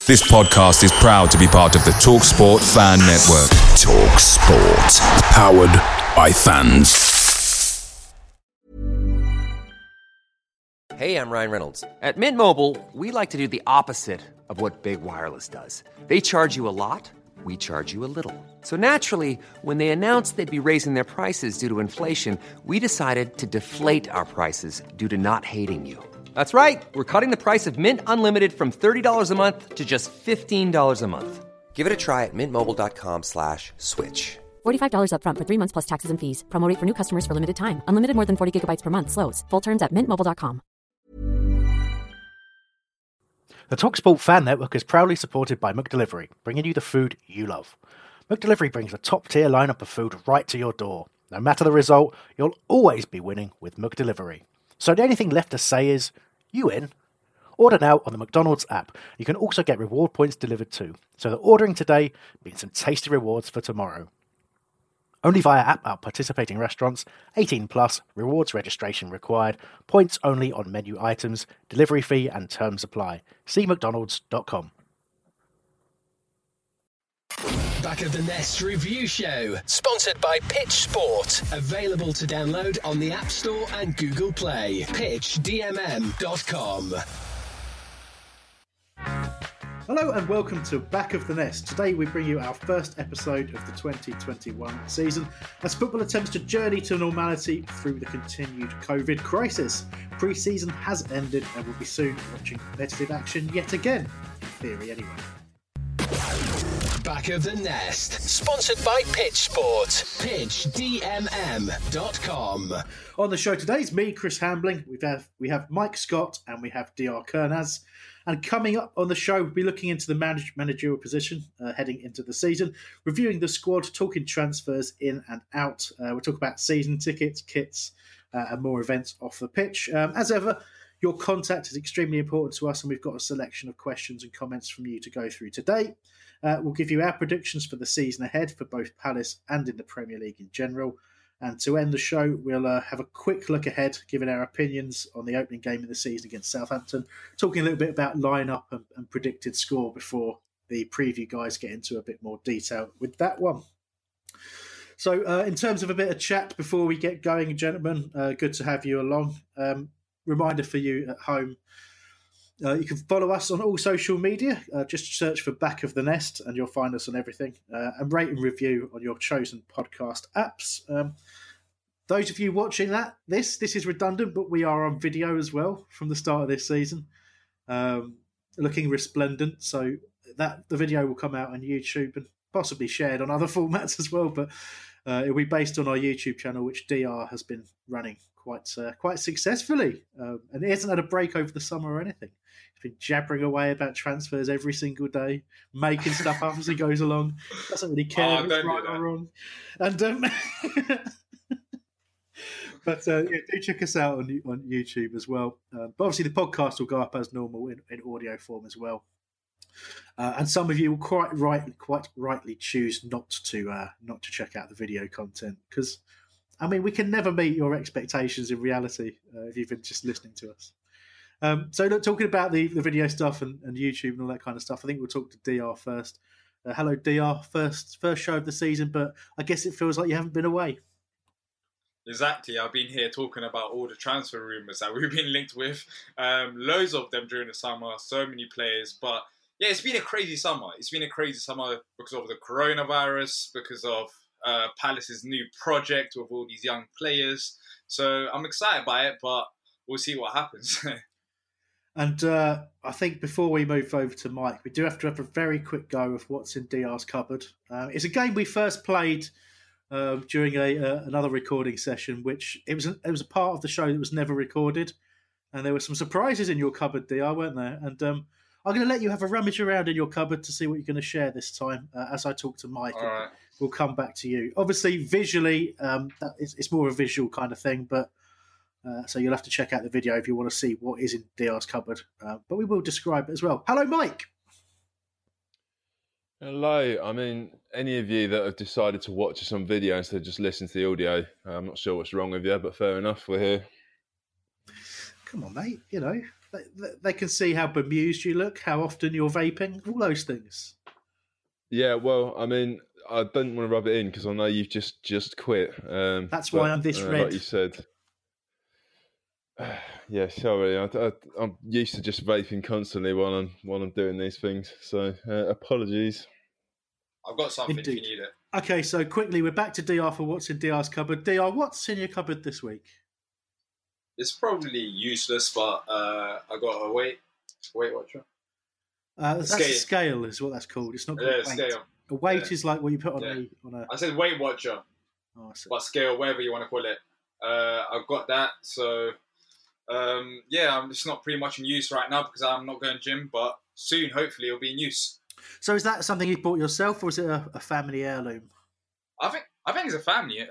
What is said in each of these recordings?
This podcast is proud to be part of the TalkSport Fan Network. TalkSport. Powered by fans. Hey, I'm Ryan Reynolds. At Mint Mobile, we like to do the opposite of what Big Wireless does. They charge you a lot, we charge you a little. So naturally, when they announced they'd be raising their prices due to inflation, we decided to deflate our prices due to not hating you. That's right. We're cutting the price of Mint Unlimited from $30 a month to just $15 a month. Give it a try at mintmobile.com/switch. $45 up front for 3 months plus taxes and fees. Promo rate for new customers for limited time. Unlimited more than 40 gigabytes per month. Slows full terms at mintmobile.com. The TalkSport Fan Network is proudly supported by McDelivery, bringing you the food you love. McDelivery brings a top-tier lineup of food right to your door. No matter the result, you'll always be winning with McDelivery. So the only thing left to say is, you in? Order now on the McDonald's app. You can also get reward points delivered too, so that ordering today means some tasty rewards for tomorrow. Only via app at participating restaurants, 18 plus, rewards registration required, points only on menu items, delivery fee and terms apply. See mcdonalds.com. Back of the Nest Review Show, sponsored by Pitch Sport. Available to download on the App Store and Google Play. PitchDMM.com. Hello and welcome to Back of the Nest. Today we bring you our first episode of the 2021 season as football attempts to journey to normality through the continued COVID crisis. Pre-season has ended and we'll be soon watching competitive action yet again, in theory anyway. Back of the Nest, sponsored by Pitch Sport. PitchDMM.com. On the show today is me, Chris Hambling. We have Mike Scott and we have DR Kernaz. And coming up on the show, we'll be looking into the managerial position heading into the season, reviewing the squad, talking transfers in and out. We'll talk about season tickets, kits, and more events off the pitch. As ever, your contact is extremely important to us, and we've got a selection of questions and comments from you to go through today. We'll give you our predictions for the season ahead for both Palace and in the Premier League in general. And to end the show, we'll have a quick look ahead, giving our opinions on the opening game of the season against Southampton, talking a little bit about line-up and predicted score before the preview guys get into a bit more detail with that one. So in terms of a bit of chat before we get going, gentlemen, good to have you along. Reminder for you at home, you can follow us on all social media. Just search for Back of the Nest and you'll find us on everything. And rate and review on your chosen podcast apps. Those of you watching this is redundant, but we are on video as well from the start of this season. Looking resplendent. So that the video will come out on YouTube and possibly shared on other formats as well. But it'll be based on our YouTube channel, which DR has been running quite successfully. And it hasn't had a break over the summer or anything. He's been jabbering away about transfers every single day, making stuff up as he goes along. Doesn't really care if it's right or wrong. And but do check us out on YouTube as well. But obviously the podcast will go up as normal in audio form as well. And some of you will quite rightly choose not to check out the video content because, I mean, we can never meet your expectations in reality if you've been just listening to us. So look, talking about the video stuff and YouTube and all that kind of stuff, I think we'll talk to DR first. Hello, DR. First show of the season, but I guess it feels like you haven't been away. Exactly. I've been here talking about all the transfer rumours that we've been linked with. Loads of them during the summer, so many players. But yeah, it's been a crazy summer. It's been a crazy summer because of the coronavirus, because of Palace's new project with all these young players. So I'm excited by it, but we'll see what happens. And I think before we move over to Mike, we do have to have a very quick go of what's in DR's cupboard. It's a game we first played during another recording session, which it was a part of the show that was never recorded, and there were some surprises in your cupboard, DR, weren't there? And I'm going to let you have a rummage around in your cupboard to see what you're going to share this time as I talk to Mike. All right. We'll come back to you. Obviously, visually, it's more a visual kind of thing, but so you'll have to check out the video if you want to see what is in DR's cupboard. But we will describe it as well. Hello, Mike. Hello. I mean, any of you that have decided to watch us on video instead of just listen to the audio, I'm not sure what's wrong with you, but fair enough, we're here. Come on, mate. You know, They can see how bemused you look, how often you're vaping, all those things. Yeah, well, I mean, I don't want to rub it in because I know you've just quit. That's why I'm this red. Like you said. Yeah, sorry. I'm used to just vaping constantly while I'm doing these things. So apologies. I've got something Indeed. if you need it. Okay, so quickly, we're back to DR for what's in DR's cupboard. DR, what's in your cupboard this week? It's probably useless, but I got a Weight Watcher. That's a scale, is what that's called. It's not called weight. Scale. A weight is like what you put on a. I said Weight Watcher, but scale, whatever you want to call it. I've got that, so it's not pretty much in use right now because I'm not going gym, but soon, hopefully, it'll be in use. So is that something you bought yourself, or is it a family heirloom? I think it's a family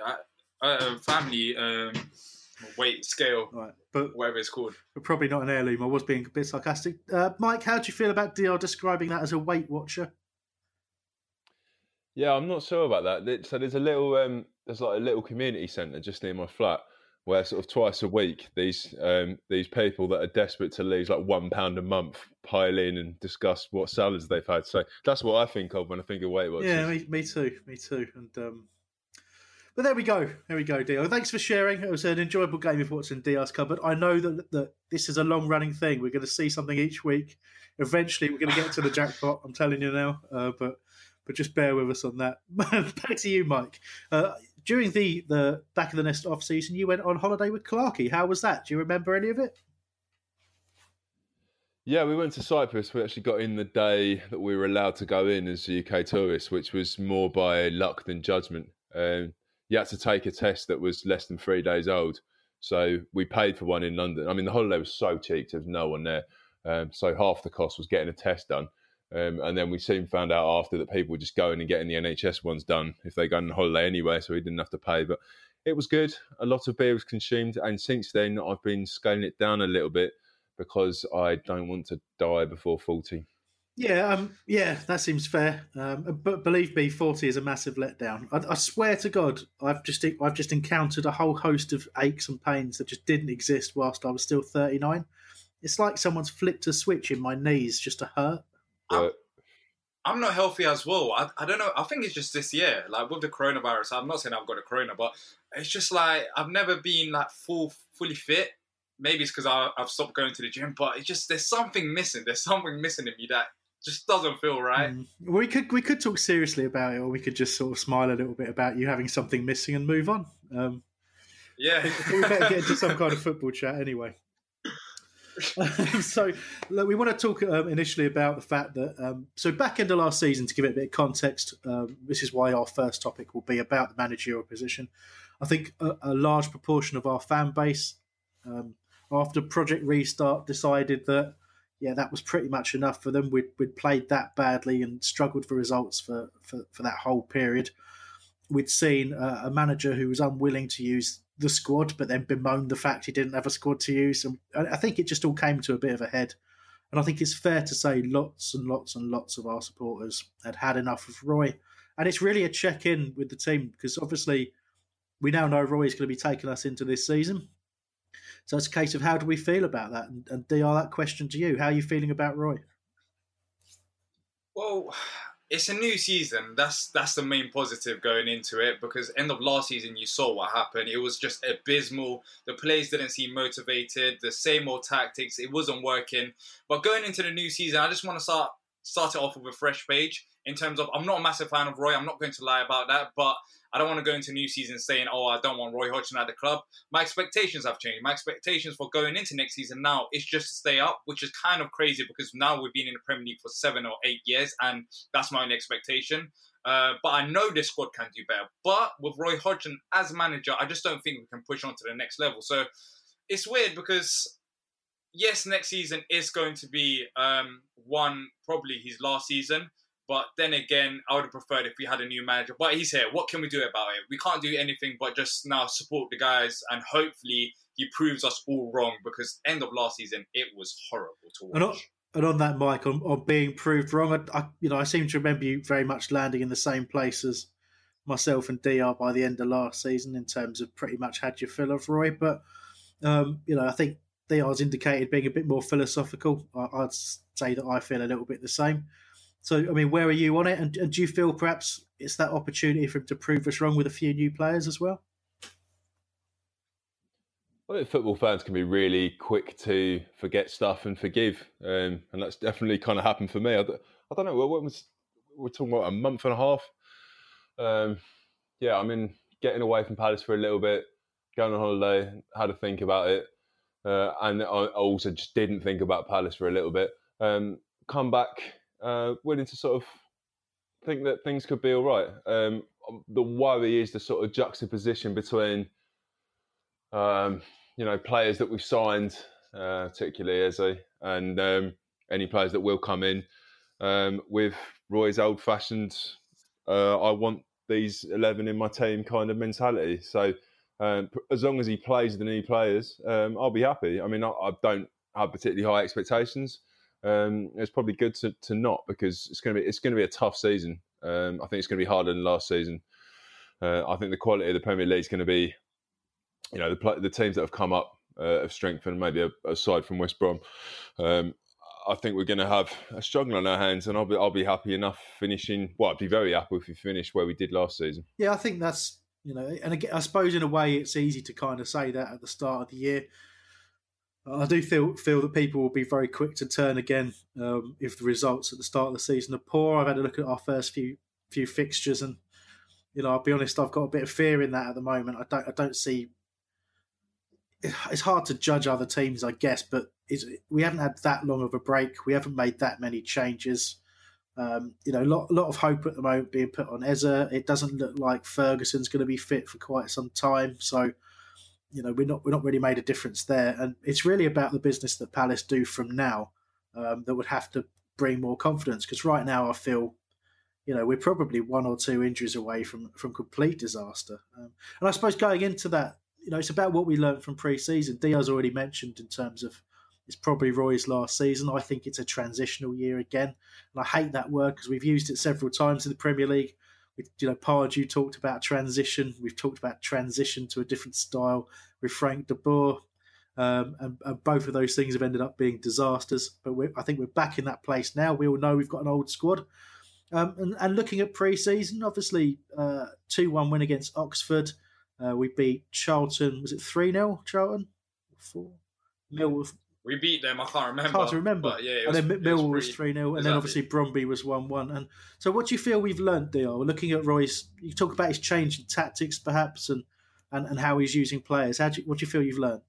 weight scale, right, but whatever it's called. But probably not an heirloom. I was being a bit sarcastic. Mike, how do you feel about DR describing that as a Weight Watcher? Yeah, I'm not sure about that. So there's a little community centre just near my flat where sort of twice a week these people that are desperate to lose like £1 a month pile in and discuss what salads they've had. So that's what I think of when I think of Weight Watchers. Yeah, me too. And but there we go, DR. Thanks for sharing. It was an enjoyable game of what's in DR's cupboard. I know that this is a long running thing. We're going to see something each week. Eventually, we're going to get to the jackpot. I'm telling you now. But just bear with us on that. Back to you, Mike. During the Back of the Nest off season, you went on holiday with Clarkey. How was that? Do you remember any of it? Yeah, we went to Cyprus. We actually got in the day that we were allowed to go in as UK tourists, which was more by luck than judgment. You had to take a test that was less than 3 days old. So we paid for one in London. I mean, the holiday was so cheap, there was no one there. So half the cost was getting a test done. And then we soon found out after that people were just going and getting the NHS ones done if they go on holiday anyway, so we didn't have to pay. But it was good. A lot of beer was consumed. And since then, I've been scaling it down a little bit because I don't want to die before 40. Yeah, that seems fair. But believe me, 40 is a massive letdown. I swear to God, I've just encountered a whole host of aches and pains that just didn't exist whilst I was still 39. It's like someone's flipped a switch in my knees just to hurt. I'm not healthy as well. I don't know. I think it's just this year, like with the coronavirus. I'm not saying I've got a corona, but it's just like I've never been like fully fit. Maybe it's because I've stopped going to the gym, but it's just there's something missing. There's something missing in me that just doesn't feel right. We could talk seriously about it, or we could just sort of smile a little bit about you having something missing and move on. Yeah, we better get into some kind of football chat anyway. So look, we want to talk initially about the fact that so back into last season, to give it a bit of context, this is why our first topic will be about the managerial position. I think a large proportion of our fan base, after Project Restart, decided that that was pretty much enough for them. We'd played that badly and struggled for results for that whole period. We'd seen a manager who was unwilling to use the squad, but then bemoaned the fact he didn't have a squad to use. And I think it just all came to a bit of a head. And I think it's fair to say lots and lots and lots of our supporters had enough of Roy. And it's really a check-in with the team because obviously we now know Roy is going to be taking us into this season. So it's a case of how do we feel about that? And DR, that question to you, how are you feeling about Roy? Well, it's a new season. That's the main positive going into it because end of last season you saw what happened. It was just abysmal. The players didn't seem motivated. The same old tactics. It wasn't working. But going into the new season, I just want to start it off with a fresh page in terms of I'm not a massive fan of Roy. I'm not going to lie about that, but I don't want to go into new season saying, I don't want Roy Hodgson at the club. My expectations have changed. My expectations for going into next season now is just to stay up, which is kind of crazy because now we've been in the Premier League for 7 or 8 years and that's my only expectation. But I know this squad can do better. But with Roy Hodgson as manager, I just don't think we can push on to the next level. So it's weird because, yes, next season is going to be probably his last season. But then again, I would have preferred if we had a new manager. But he's here. What can we do about it? We can't do anything but just now support the guys and hopefully he proves us all wrong because end of last season, it was horrible to watch. And on that, Mike, on being proved wrong, I seem to remember you very much landing in the same place as myself and DR by the end of last season in terms of pretty much had your fill of Roy. But, I think Diaz indicated being a bit more philosophical. I'd say that I feel a little bit the same. So, I mean, where are you on it? And do you feel perhaps it's that opportunity for him to prove us wrong with a few new players as well? I think football fans can be really quick to forget stuff and forgive. And that's definitely kind of happened for me. I don't know, we're talking about a month and a half. I mean, getting away from Palace for a little bit, going on holiday, had to think about it. And I also just didn't think about Palace for a little bit. Come back, willing to sort of think that things could be all right. The worry is the sort of juxtaposition between, players that we've signed, particularly Eze, and any players that will come in with Roy's old-fashioned, I want these 11 in my team kind of mentality. So as long as he plays the new players, I'll be happy. I mean, I don't have particularly high expectations. It's probably good to not, because it's going to be a tough season. I think it's going to be harder than last season. I think the quality of the Premier League is going to be, the teams that have come up have strengthened, maybe aside from West Brom. I think we're going to have a struggle on our hands, and I'll be happy enough finishing. Well, I'd be very happy if we finish where we did last season. Yeah, I think that's, and again, I suppose in a way it's easy to kind of say that at the start of the year. I do feel that people will be very quick to turn again if the results at the start of the season are poor. I've had a look at our first few fixtures, and I'll be honest, I've got a bit of fear in that at the moment. I don't see. It's hard to judge other teams, I guess, but we haven't had that long of a break. We haven't made that many changes. A lot of hope at the moment being put on Eze. It doesn't look like Ferguson's going to be fit for quite some time, so we're not really made a difference there. And it's really about the business that Palace do from now that would have to bring more confidence. Because right now, I feel we're probably one or two injuries away from complete disaster. And I suppose going into that, it's about what we learned from pre-season. Diaz already mentioned in terms of it's probably Roy's last season. I think it's a transitional year again. And I hate that word because we've used it several times in the Premier League. Pardew talked about transition. We've talked about transition to a different style with Frank de Boer. And both of those things have ended up being disasters. But I think we're back in that place now. We all know we've got an old squad. And looking at pre-season, obviously 2-1 win against Oxford. We beat Charlton. Was it 3-0, Charlton? 4? Millwall. We beat them. I can't remember. It's hard to remember. But yeah, and then Millwall was 3-0. And then obviously Bromby was 1-1. And so what do you feel we've learnt, Diar? We're looking at Roy's. You talk about his change in tactics, perhaps, and how he's using players. What do you feel you've learnt?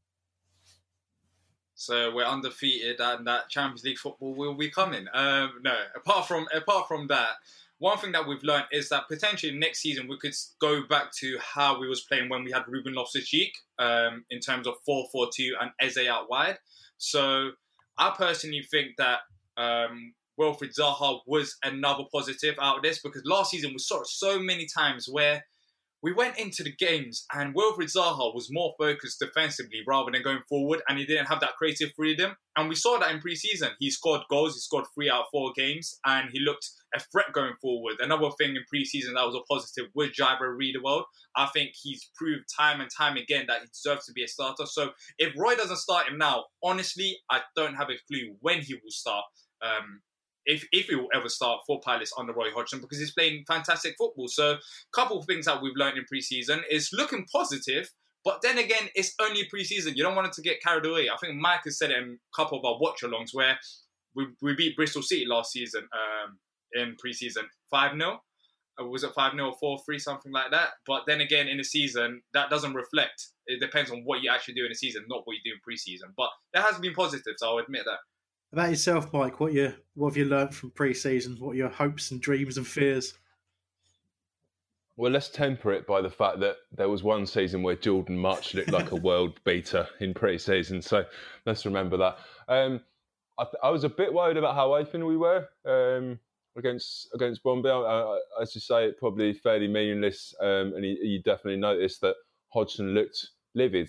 So we're undefeated, and that Champions League football will be coming. No, apart from that, one thing that we've learned is that potentially next season we could go back to how we was playing when we had Ruben Loftus-Cheek in terms of 4-4-2 and Eze out wide. So I personally think that Wilfried Zaha was another positive out of this, because last season we saw it so many times where we went into the games and Wilfried Zaha was more focused defensively rather than going forward, and he didn't have that creative freedom. And we saw that in pre-season. He scored goals, he scored 3 out of 4 games, and he looked a threat going forward. Another thing in pre-season that was a positive was Jaiber Riedewald. I think he's proved time and time again that he deserves to be a starter. So if Roy doesn't start him now, honestly, I don't have a clue when he will start. If he will ever start for Palace under Roy Hodgson, because he's playing fantastic football. So a couple of things that we've learned in pre-season is looking positive, but then again, it's only pre-season. You don't want it to get carried away. I think Mike has said it in a couple of our watch-alongs where we beat Bristol City last season in pre-season 5-0. Was it 5-0 or 4-3, something like that? But then again, in the season, that doesn't reflect. It depends on what you actually do in the season, not what you do in pre-season. But there has been positives, I'll admit that. About yourself, Mike, what have you learnt from pre-season? What are your hopes and dreams and fears? Well, let's temper it by the fact that there was one season where Jordan March looked like a world beater in pre-season. So let's remember that. I was a bit worried about how open we were against Bromby. As you say, it probably fairly meaningless, and you definitely noticed that Hodgson looked livid.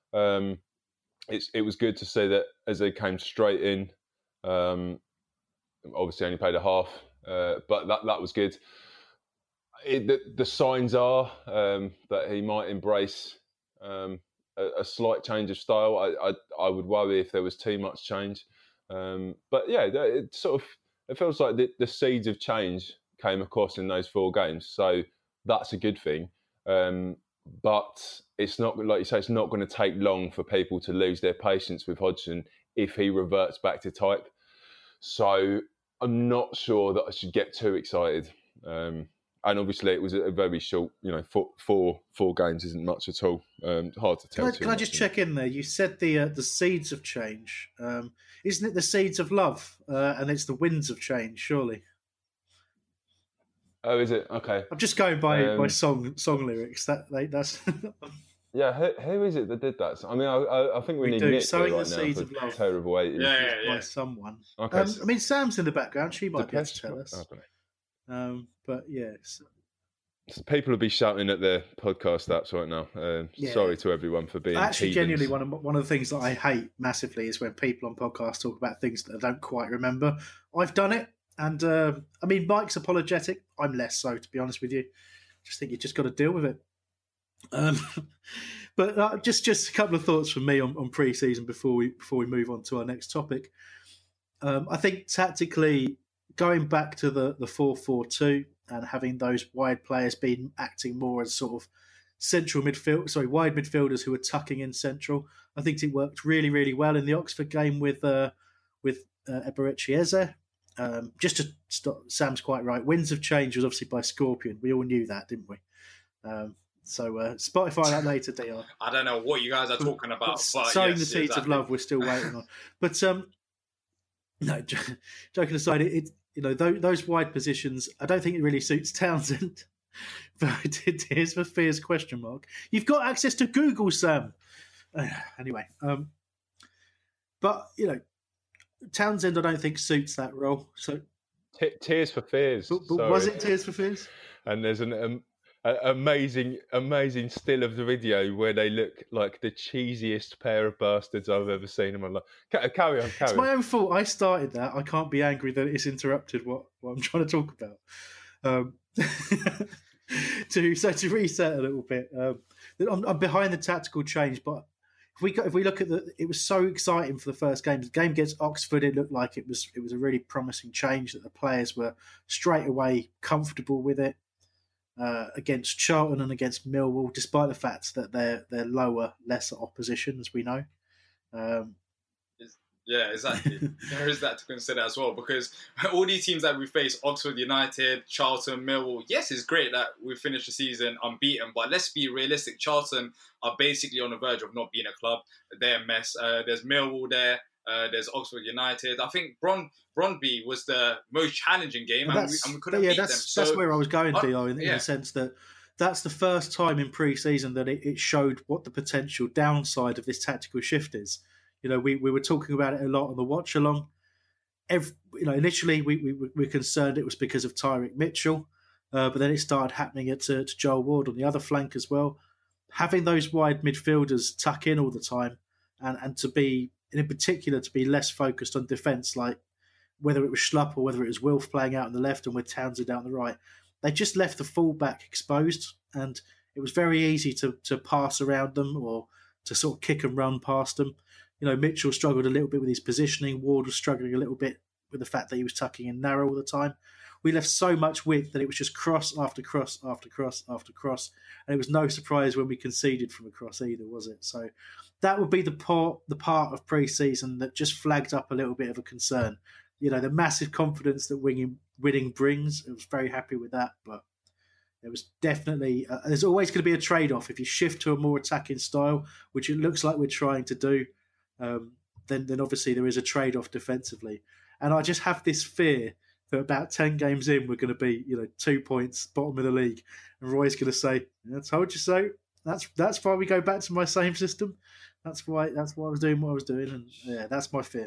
It was good to see that as they came straight in. Obviously only played a half, but that was good. The signs are that he might embrace a slight change of style. I would worry if there was too much change. But yeah, it feels like the seeds of change came across in those 4 games. So that's a good thing. But it's not, like you say, it's not going to take long for people to lose their patience with Hodgson if he reverts back to type. So I'm not sure that I should get too excited. And obviously, it was a very short, 4 games isn't much at all. Hard to tell. Can I just check in there? You said the seeds of change. Isn't it the seeds of love? And it's the winds of change, surely. Oh, is it? Okay. I'm just going by song lyrics. That's. Yeah, who is it that did that? I mean, I think we need Nick Sowing right the now seeds of love. Terrible 80s. Yeah. By someone. Okay. I mean, Sam's in the background. She might be able to tell us. I don't know. But yes. So people will be shouting at their podcast apps right now. Sorry to everyone for being. Actually, heathens. genuinely, one of the things that I hate massively is when people on podcasts talk about things that I don't quite remember. I've done it, and I mean, Mike's apologetic. I'm less so, to be honest with you. Just think you just got to deal with it. But just a couple of thoughts from me on pre-season before we move on to our next topic. I think tactically, going back to the 4-4-2 and having those wide players been acting more as sort of wide midfielders who are tucking in central. I think it worked really, really well in the Oxford game with Eberechi Eze. Just to stop, Sam's quite right. Winds of Change was obviously by Scorpion. We all knew that, didn't we? So Spotify that later, DR. I don't know what you guys are talking about. But sowing yes, the seeds of love, we're still waiting on. But no, joking aside, those wide positions, I don't think it really suits Townsend. But here's the fears ? You've got access to Google, Sam. Anyway, but Townsend, I don't think suits that role. So Tears for Fears. But was it Tears for Fears? And there's an amazing still of the video where they look like the cheesiest pair of bastards I've ever seen in my life. Carry on. It's my own fault. I started that. I can't be angry that it's interrupted what I'm trying to talk about. To reset a little bit, I'm behind the tactical change, but if we look at it was so exciting for the first game. The game against Oxford, it looked like it was a really promising change, that the players were straight away comfortable with it. Against Charlton and against Millwall, despite the fact that they're lower, lesser opposition, as we know. Yeah, exactly. There is that to consider as well, because all these teams that we face, Oxford United, Charlton, Millwall, yes, it's great that we finished the season unbeaten, but let's be realistic. Charlton are basically on the verge of not being a club. They're a mess. There's Millwall there. There's Oxford United. I think Brøndby was the most challenging game, and we couldn't beat them. That's where I was going, Dio, in the sense that that's the first time in pre-season that it showed what the potential downside of this tactical shift is. We were talking about it a lot on the watch along. Initially we were concerned it was because of Tyrick Mitchell, but then it started happening to Joel Ward on the other flank as well. Having those wide midfielders tuck in all the time, and to be, in particular, to be less focused on defence, like whether it was Schlupp or whether it was Wilf playing out on the left and with Townsend out on the right, they just left the full-back exposed, and it was very easy to pass around them or to sort of kick and run past them. Mitchell struggled a little bit with his positioning. Ward was struggling a little bit with the fact that he was tucking in narrow all the time. We left so much width that it was just cross after cross after cross after cross. And it was no surprise when we conceded from a cross either, was it? So that would be the part of pre-season that just flagged up a little bit of a concern. The massive confidence that winning brings. I was very happy with that, but there was definitely there's always going to be a trade-off. If you shift to a more attacking style, which it looks like we're trying to do, then obviously there is a trade-off defensively. And I just have this fear that about 10 games in, we're going to be 2 points bottom of the league, and Roy's going to say, "I told you so." That's why we go back to my same system. That's why I was doing what I was doing, and yeah, that's my fear.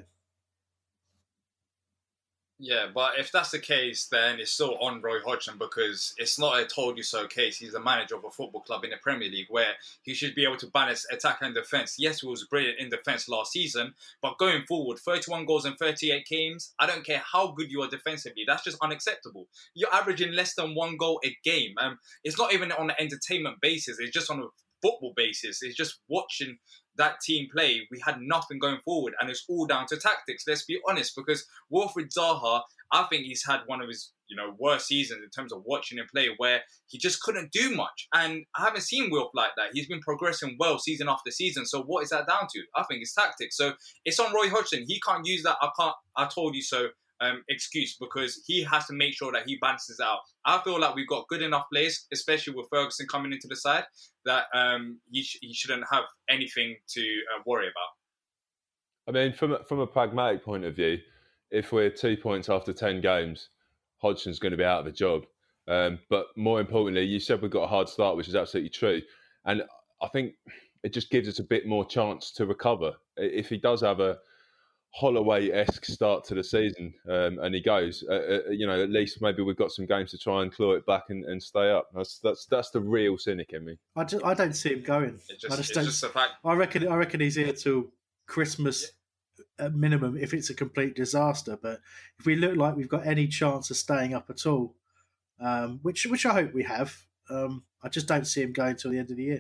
Yeah, but if that's the case, then it's still on Roy Hodgson, because it's not a told you so case. He's the manager of a football club in the Premier League where he should be able to balance attack and defence. Yes, he was brilliant in defence last season, but going forward, 31 goals in 38 games, I don't care how good you are defensively, that's just unacceptable. You're averaging less than 1 goal a game. It's not even on an entertainment basis, it's just on a football basis. It's just watching that team play. We had nothing going forward, and it's all down to tactics. Let's be honest, because Wilfried Zaha, I think he's had one of his worst seasons in terms of watching him play, where he just couldn't do much. And I haven't seen Wilf like that. He's been progressing well season after season. So what is that down to? I think it's tactics. So it's on Roy Hodgson. He can't use that I told you so excuse, because he has to make sure that he balances out. I feel like we've got good enough players, especially with Ferguson coming into the side, that he shouldn't have anything to worry about. I mean, from a pragmatic point of view, if we're 2 points after 10 games, Hodgson's going to be out of a job. But more importantly, you said we've got a hard start, which is absolutely true. And I think it just gives us a bit more chance to recover. If he does have a Holloway-esque start to the season and he goes, at least maybe we've got some games to try and claw it back and stay up. That's the real cynic in me. I don't see him going. It's just a fact. I reckon he's here till Christmas at minimum if it's a complete disaster. But if we look like we've got any chance of staying up at all, which I hope we have, I just don't see him going till the end of the year.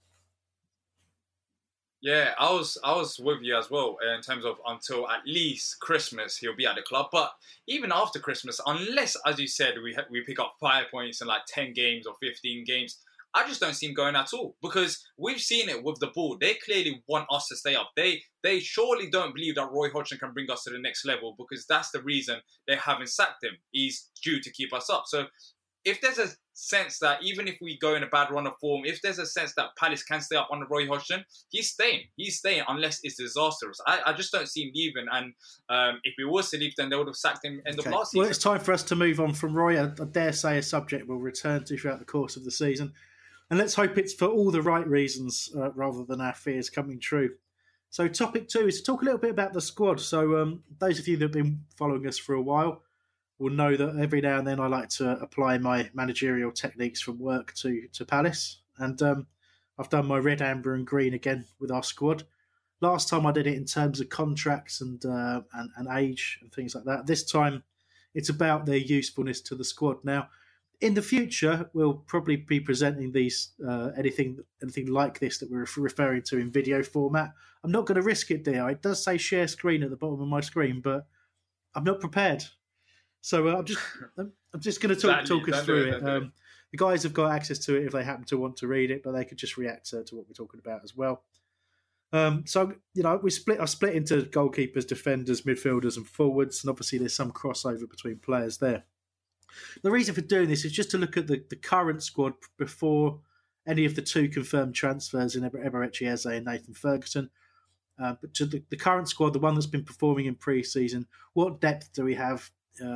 Yeah, I was with you as well in terms of until at least Christmas he'll be at the club. But even after Christmas, unless, as you said, we pick up 5 points in like 10 games or 15 games, I just don't see him going at all, because we've seen it with the ball. They clearly want us to stay up. They surely don't believe that Roy Hodgson can bring us to the next level, because that's the reason they haven't sacked him. He's due to keep us up. So if there's a sense that even if we go in a bad run of form, if there's a sense that Palace can stay up under Roy Hodgson, he's staying. He's staying unless it's disastrous. I just don't see him leaving. And if he was to leave, then they would have sacked him end of last season. Well, it's time for us to move on from Roy. I dare say a subject we'll return to throughout the course of the season. And let's hope it's for all the right reasons rather than our fears coming true. So topic 2 is to talk a little bit about the squad. So those of you that have been following us for a while will know that every now and then I like to apply my managerial techniques from work to Palace. And I've done my red, amber and green again with our squad. Last time I did it in terms of contracts and age and things like that. This time it's about their usefulness to the squad. Now, in the future, we'll probably be presenting these anything like this that we're referring to in video format. I'm not going to risk it, dear. It does say share screen at the bottom of my screen, but I'm not prepared. So I'm just going to talk us through it. The guys have got access to it if they happen to want to read it, but they could just react to what we're talking about as well. So I split into goalkeepers, defenders, midfielders, and forwards, and obviously there's some crossover between players there. The reason for doing this is just to look at the current squad before any of the 2 confirmed transfers in Eberechi Eze and Nathan Ferguson. But to the current squad, the one that's been performing in pre-season, what depth do we have?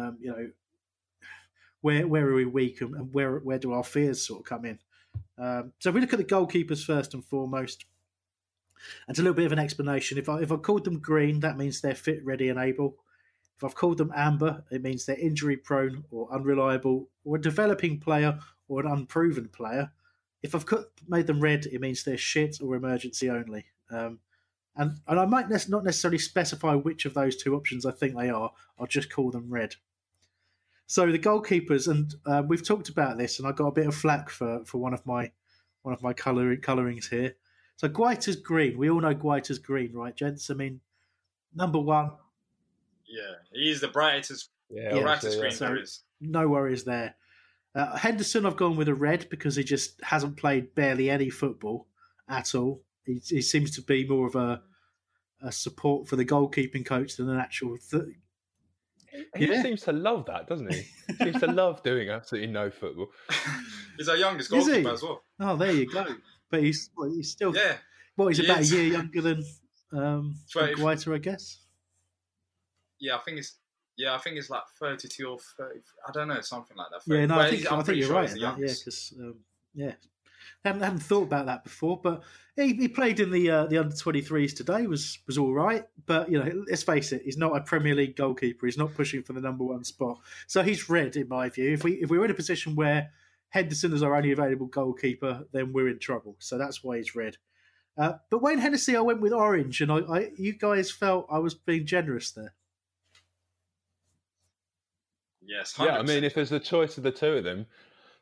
Where are we weak and where do our fears sort of come in? So if we look at the goalkeepers first and foremost, and a little bit of an explanation. If I called them green, that means they're fit, ready and able. If I've called them amber, it means they're injury prone or unreliable or a developing player or an unproven player. If I've made them red, it means they're shit or emergency only. And I might not necessarily specify which of those 2 options I think they are. I'll just call them red. So the goalkeepers, and we've talked about this, and I got a bit of flack for one of my colourings here. So Guaita's green. We all know Guaita's green, right, gents? I mean, number 1. Yeah, he's the brightest green there is. No worries there. Henderson, I've gone with a red because he just hasn't played barely any football at all. He seems to be more of a support for the goalkeeping coach than an actual... He seems to love that, doesn't he? He seems to love doing absolutely no football. He's our youngest goalkeeper as well. Oh, there you go. But he's still... Yeah. Well, he's about a year younger than Guaita, I guess. Yeah, I think it's like 32 or 30. I don't know, something like that. Yeah, no, I think you're right. Yeah, because I hadn't thought about that before. But he played in the under 23s today. Was all right. But let's face it, he's not a Premier League goalkeeper. He's not pushing for the number 1 spot. So he's red in my view. If we were in a position where Henderson is our only available goalkeeper, then we're in trouble. So that's why he's red. But Wayne Hennessy, I went with orange, and you guys felt I was being generous there. Yes, 100%. Yeah, I mean, if there's a choice of the 2 of them,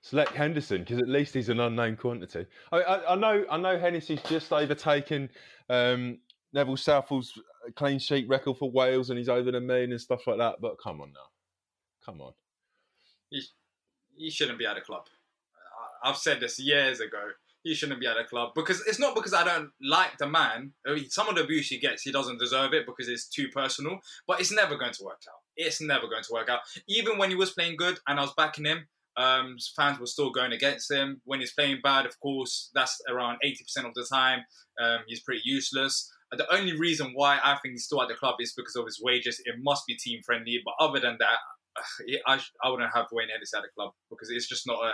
select Henderson because at least he's an unknown quantity. I know Hennessy's just overtaken Neville Southall's clean sheet record for Wales and he's over the moon and stuff like that. But come on now, come on. He shouldn't be at the club. I've said this years ago. He shouldn't be at the club because it's not because I don't like the man. I mean, some of the abuse he gets, he doesn't deserve it because it's too personal. But it's never going to work out. It's never going to work out. Even when he was playing good and I was backing him, fans were still going against him. When he's playing bad, of course, that's around 80% of the time. He's pretty useless. The only reason why I think he's still at the club is because of his wages. It must be team friendly. But other than that, I wouldn't have Wayne Hennessy at the club because it's just not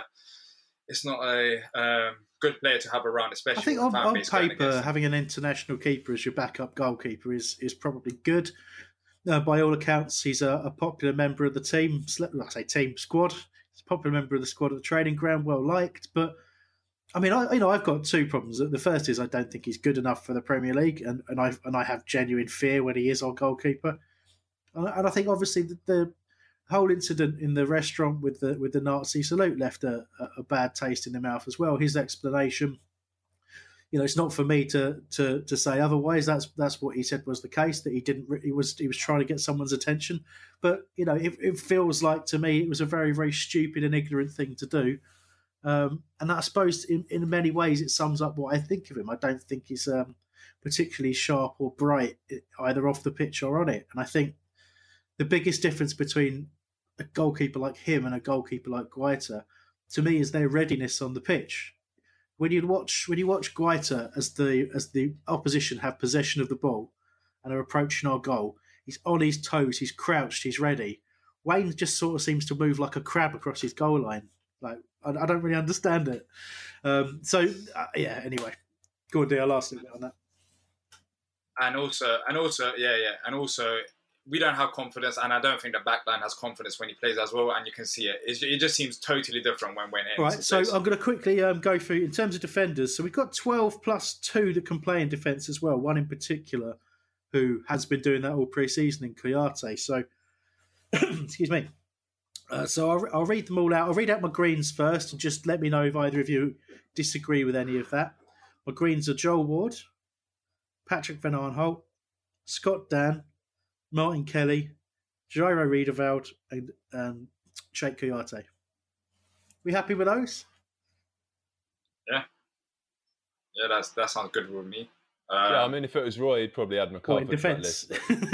a good player to have around, especially. I think on paper, having an international keeper as your backup goalkeeper is probably good. By all accounts, he's a popular member of the team. I say team squad. He's a popular member of the squad at the training ground, well liked. But I mean, I've got two problems. The first is I don't think he's good enough for the Premier League, and I have genuine fear when he is our goalkeeper. And I think obviously the whole incident in the restaurant with the Nazi salute left a bad taste in the mouth as well. His explanation, it's not for me to say otherwise. That's what he said was the case, that he was trying to get someone's attention. But it feels like to me it was a very, very stupid and ignorant thing to do. And I suppose in many ways it sums up what I think of him. I don't think he's particularly sharp or bright either off the pitch or on it. And I think the biggest difference between a goalkeeper like him and a goalkeeper like Guaita, to me, is their readiness on the pitch. When you watch Guaita as the opposition have possession of the ball and are approaching our goal, he's on his toes, he's crouched, he's ready. Wayne just sort of seems to move like a crab across his goal line. Like I don't really understand it. Anyway, go on, D. I'll ask you a bit on that. And also, we don't have confidence, and I don't think the backline has confidence when he plays as well, and you can see it. It just seems totally different when Wayne Hennessy plays. Right, so I'm going to quickly go through, in terms of defenders, so we've got 12 plus 2 that can play in defence as well, one in particular who has been doing that all pre-season in Kouyaté. So, excuse me. So I'll read them all out. I'll read out my greens first, and just let me know if either of you disagree with any of that. My greens are Joel Ward, Patrick Van Aanholt, Scott Dan, Martin Kelly, Jairo Riedewald, and Sheikh Kouyaté. We happy with those? Yeah, that sounds good with me. I mean, if it was Roy, he'd probably add MacArthur in defence.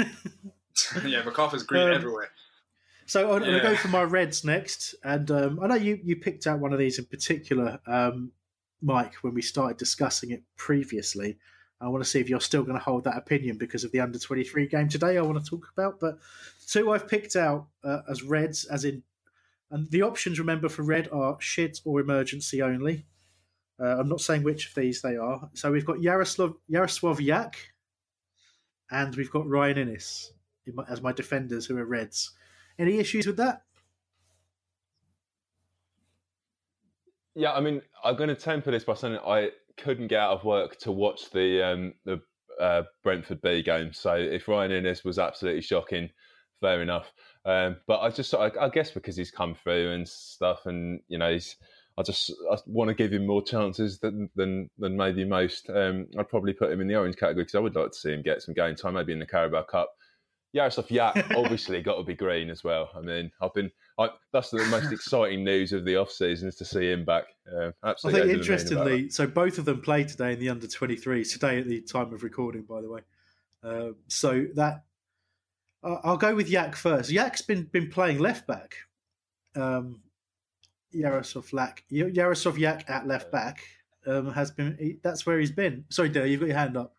Yeah, MacArthur's green everywhere. So I'm going to go for my Reds next, and I know you picked out one of these in particular, Mike, when we started discussing it previously. I want to see if you're still going to hold that opinion because of the under-23 game today I want to talk about. But two I've picked out as Reds, and the options, remember, for Red are shit or emergency only. I'm not saying which of these they are. So we've got Yaroslav Yak, and we've got Ryan Inniss as my defenders who are Reds. Any issues with that? Yeah, I mean, I'm going to temper this by saying I couldn't get out of work to watch the Brentford B game. So if Ryan Inniss was absolutely shocking, fair enough. But I guess because he's come through and stuff, and I want to give him more chances than maybe most. I'd probably put him in the orange category because I would like to see him get some game time, maybe in the Carabao Cup. Yaroslav Yak obviously got to be green as well. I mean, that's the most exciting news of the off season is to see him back. Absolutely. I think interestingly, so both of them played today in the under-23s today at the time of recording, by the way. So that I'll go with Yak first. Yak's been playing left back. Yaroslav Yak at left back has been. That's where he's been. Sorry, Dale, you've got your hand up.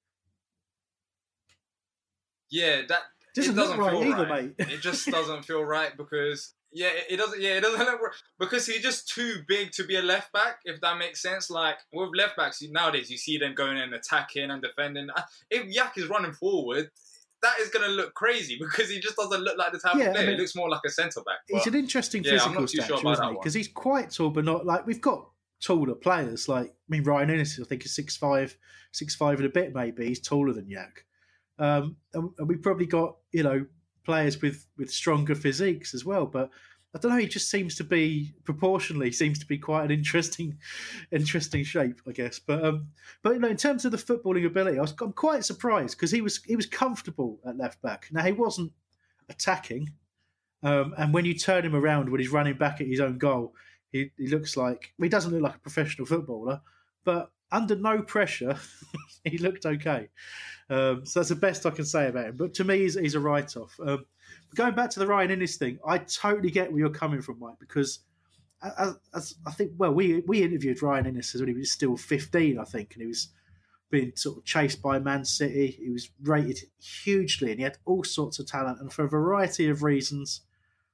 Yeah, that doesn't look right feel either, right. mate. It just doesn't feel right because it doesn't look right because he's just too big to be a left back. If that makes sense, like with left backs nowadays, you see them going and attacking and defending. If Yak is running forward, that is going to look crazy because he just doesn't look like the type of player. He looks more like a centre back. He's an interesting physical stature, isn't he? Because he's quite tall, but not like we've got taller players. Like Ryan Inniss, I think is 6'5", 6'5" and a bit. Maybe he's taller than Yak. And we've probably got players with stronger physiques as well. But I don't know. He just seems to be quite an interesting shape, I guess. But in terms of the footballing ability, I'm quite surprised because he was comfortable at left back. Now he wasn't attacking, and when you turn him around when he's running back at his own goal, he looks like he doesn't look like a professional footballer, but under no pressure, he looked okay. So that's the best I can say about him. But to me, he's a write-off. Going back to the Ryan Inniss thing, I totally get where you're coming from, Mike, because as I think, well, we interviewed Ryan Inniss when he was still 15, I think, and he was being sort of chased by Man City. He was rated hugely, and he had all sorts of talent. And for a variety of reasons,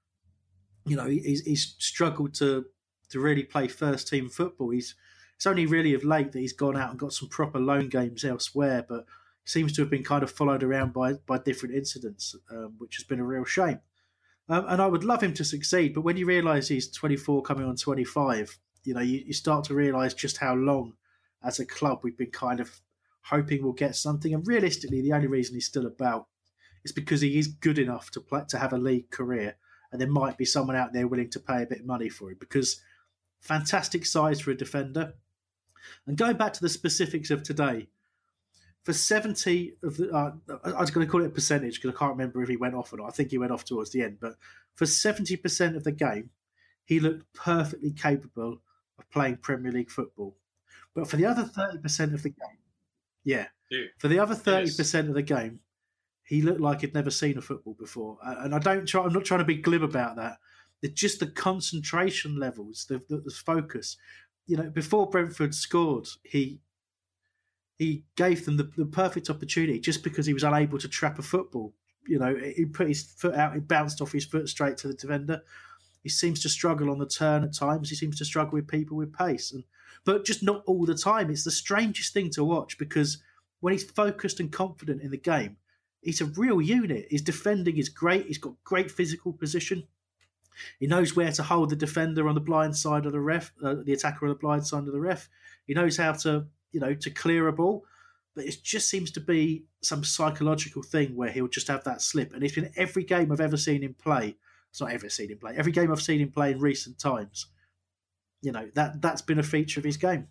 he's struggled to really play first-team football. It's only really of late that he's gone out and got some proper loan games elsewhere, but seems to have been kind of followed around by different incidents, which has been a real shame. And I would love him to succeed, but when you realise he's 24 coming on 25, you start to realise just how long as a club we've been kind of hoping we'll get something. And realistically, the only reason he's still about is because he is good enough to have a league career, and there might be someone out there willing to pay a bit of money for him, because fantastic size for a defender. And going back to the specifics of today, for 70 of the, I was going to call it a percentage because I can't remember if he went off or not. I think he went off towards the end. But for 70% of the game, he looked perfectly capable of playing Premier League football. But for the other 30% of the game, for the other 30% of the game, he looked like he'd never seen a football before. And I'm not trying to be glib about that. It's just the concentration levels, the focus. Before Brentford scored, he gave them the perfect opportunity just because he was unable to trap a football. He put his foot out, it bounced off his foot straight to the defender. He seems to struggle on the turn at times. He seems to struggle with people with pace, but just not all the time. It's the strangest thing to watch because when he's focused and confident in the game, he's a real unit. His defending is great. He's got great physical position. He knows where to hold the defender on the blind side of the ref, the attacker on the blind side of the ref. He knows how to clear a ball, but it just seems to be some psychological thing where he'll just have that slip. And it's been every game I've ever seen him play. It's not ever seen him play. Every game I've seen him play in recent times, that's been a feature of his game.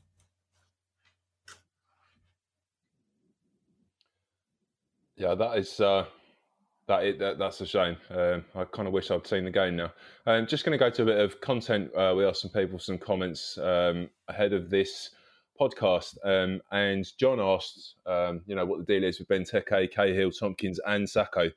Yeah, that's a shame. I kind of wish I'd seen the game now. Just going to go to a bit of content. We asked some people some comments ahead of this podcast, and John asked, what the deal is with Benteke, Cahill, Tompkins, and Sacco.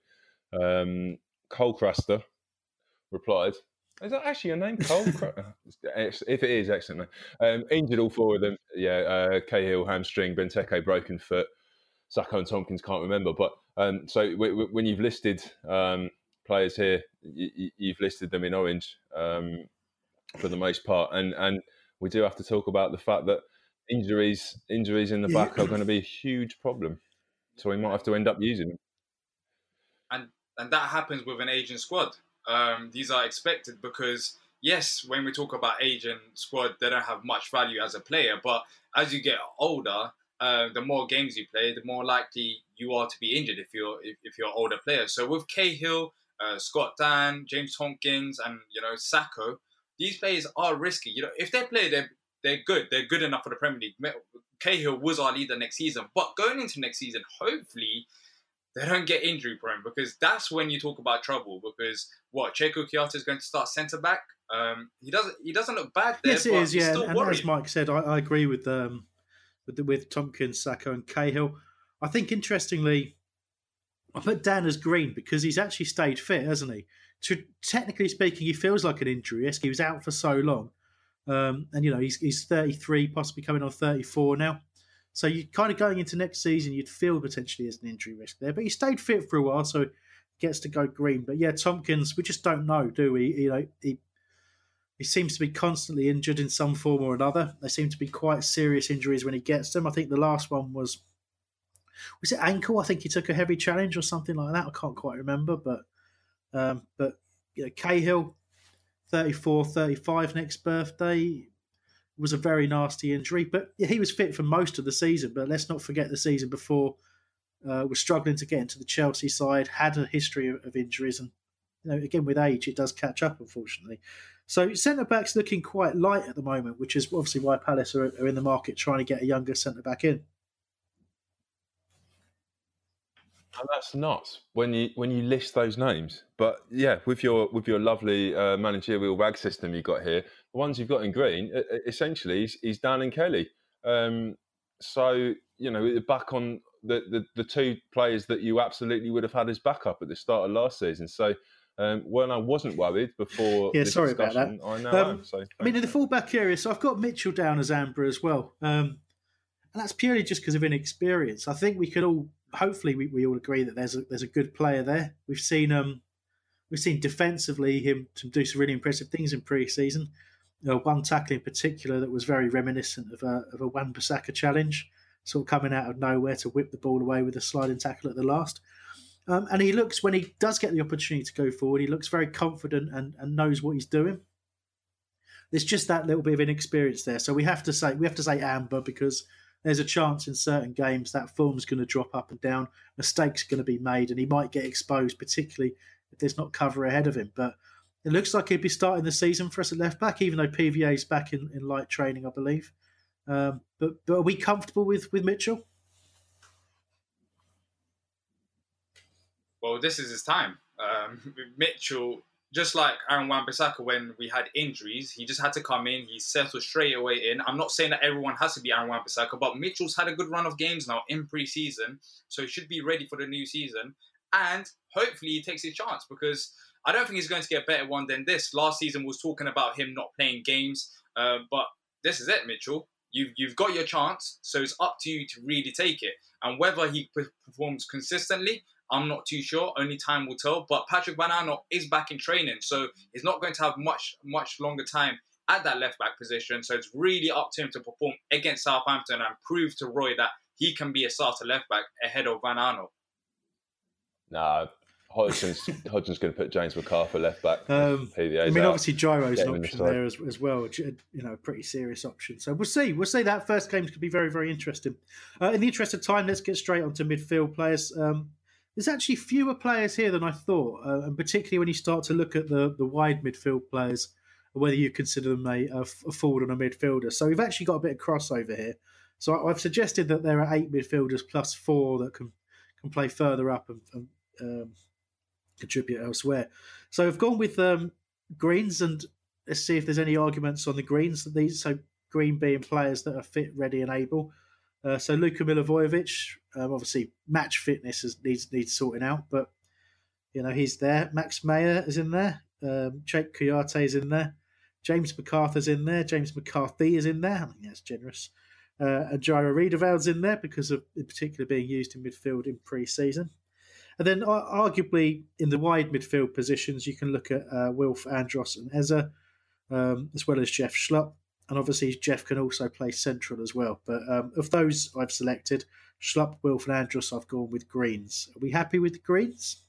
Colecruster replied, "Is that actually a name, Cole?" If it is, excellent. Injured all four of them. Yeah, Cahill hamstring, Benteke broken foot, Sacco and Tompkins can't remember. But so when you've listed players here, you've listed them in orange for the most part, and we do have to talk about the fact that injuries in the back are going to be a huge problem. So we might have to end up using them. And that happens with an aging squad. These are expected because, yes, when we talk about aging squad, they don't have much value as a player. But as you get older, the more games you play, the more likely you are to be injured if you're an older player. So with Cahill, Scott Dann, James Tompkins, and Sacco, these players are risky. If they play, they're good. They're good enough for the Premier League. Cahill was our leader next season, but going into next season, hopefully they don't get injury prone, because that's when you talk about trouble. Because Cheiko Kiata is going to start centre back. He doesn't look bad there. Yes, it is. Yeah, and as Mike said, I agree with Tompkins, Sacco, and Cahill. I think interestingly, I put Dan as green because he's actually stayed fit, hasn't he? Technically speaking, he feels like an injury risk. He was out for so long. And he's 33, possibly coming on 34 now. So you kind of going into next season, you'd feel potentially as an injury risk there. But he stayed fit for a while, so gets to go green. But yeah, Tompkins, we just don't know, do we? He seems to be constantly injured in some form or another. They seem to be quite serious injuries when he gets them. I think the last one was it ankle? I think he took a heavy challenge or something like that. I can't quite remember. But Cahill, 34, 35 next birthday, was a very nasty injury. But he was fit for most of the season. But let's not forget the season before was struggling to get into the Chelsea side, had a history of injuries, and again with age, it does catch up, unfortunately. So centre back's looking quite light at the moment, which is obviously why Palace are in the market trying to get a younger centre back in. And that's nuts when you list those names. But yeah, with your lovely managerial rag system you got here, the ones you've got in green, essentially, is Dan and Kelly. So back on the two players that you absolutely would have had as backup at the start of last season. So when I wasn't worried before this sorry about that. I now am. So in the full-back area, so I've got Mitchell down as Amber as well. And that's purely just because of inexperience. I think we could all, hopefully we all agree that there's a good player there. We've seen defensively him to do some really impressive things in pre-season. One tackle in particular that was very reminiscent of a Wan-Bissaka challenge, sort of coming out of nowhere to whip the ball away with a sliding tackle at the last. And he looks, when he does get the opportunity to go forward, he looks very confident and knows what he's doing. There's just that little bit of inexperience there. So we have to say Amber, because there's a chance in certain games that form's going to drop up and down, mistakes are going to be made, and he might get exposed, particularly if there's not cover ahead of him. But it looks like he'd be starting the season for us at left back, even though PVA's back in light training, I believe. But are we comfortable with Mitchell? Well, this is his time. Mitchell, just like Aaron Wan-Bissaka, when we had injuries, he just had to come in. He settled straight away in. I'm not saying that everyone has to be Aaron Wan-Bissaka, but Mitchell's had a good run of games now in pre-season, so he should be ready for the new season. And hopefully he takes his chance, because I don't think he's going to get a better one than this. Last season was talking about him not playing games, but this is it, Mitchell. You've got your chance, so it's up to you to really take it. And whether he performs consistently, I'm not too sure. Only time will tell. But Patrick Van Aanholt is back in training, so he's not going to have much longer time at that left-back position. So it's really up to him to perform against Southampton and prove to Roy that he can be a starter left-back ahead of Van Aanholt. Nah, Hodgson's going to put James McArthur left-back. Obviously Gyro's an option there as well, a pretty serious option. So we'll see. We'll see. That first game could be very, very interesting. In the interest of time, let's get straight onto midfield players. There's actually fewer players here than I thought, and particularly when you start to look at the wide midfield players, whether you consider them a forward and a midfielder. So we've actually got a bit of crossover here. So I've suggested that there are 8 midfielders plus 4 that can play further up and contribute elsewhere. So I've gone with greens, and let's see if there's any arguments on the greens. So green being players that are fit, ready and able. So Luka Milivojevic, obviously match fitness needs sorting out, but he's there. Max Meyer is in there. Jake Kouyaté is in there. James McArthur's in there. James McCarthy is in there. I think that's generous. And Jairo Riedewald's in there because of, in particular, being used in midfield in pre-season. And then arguably in the wide midfield positions, you can look at Wilf, Andros and Eza, as well as Jeff Schlupp. And obviously Jeff can also play central as well. But of those I've selected, Schlupp, Wilf and Andros, I've gone with greens. Are we happy with the greens?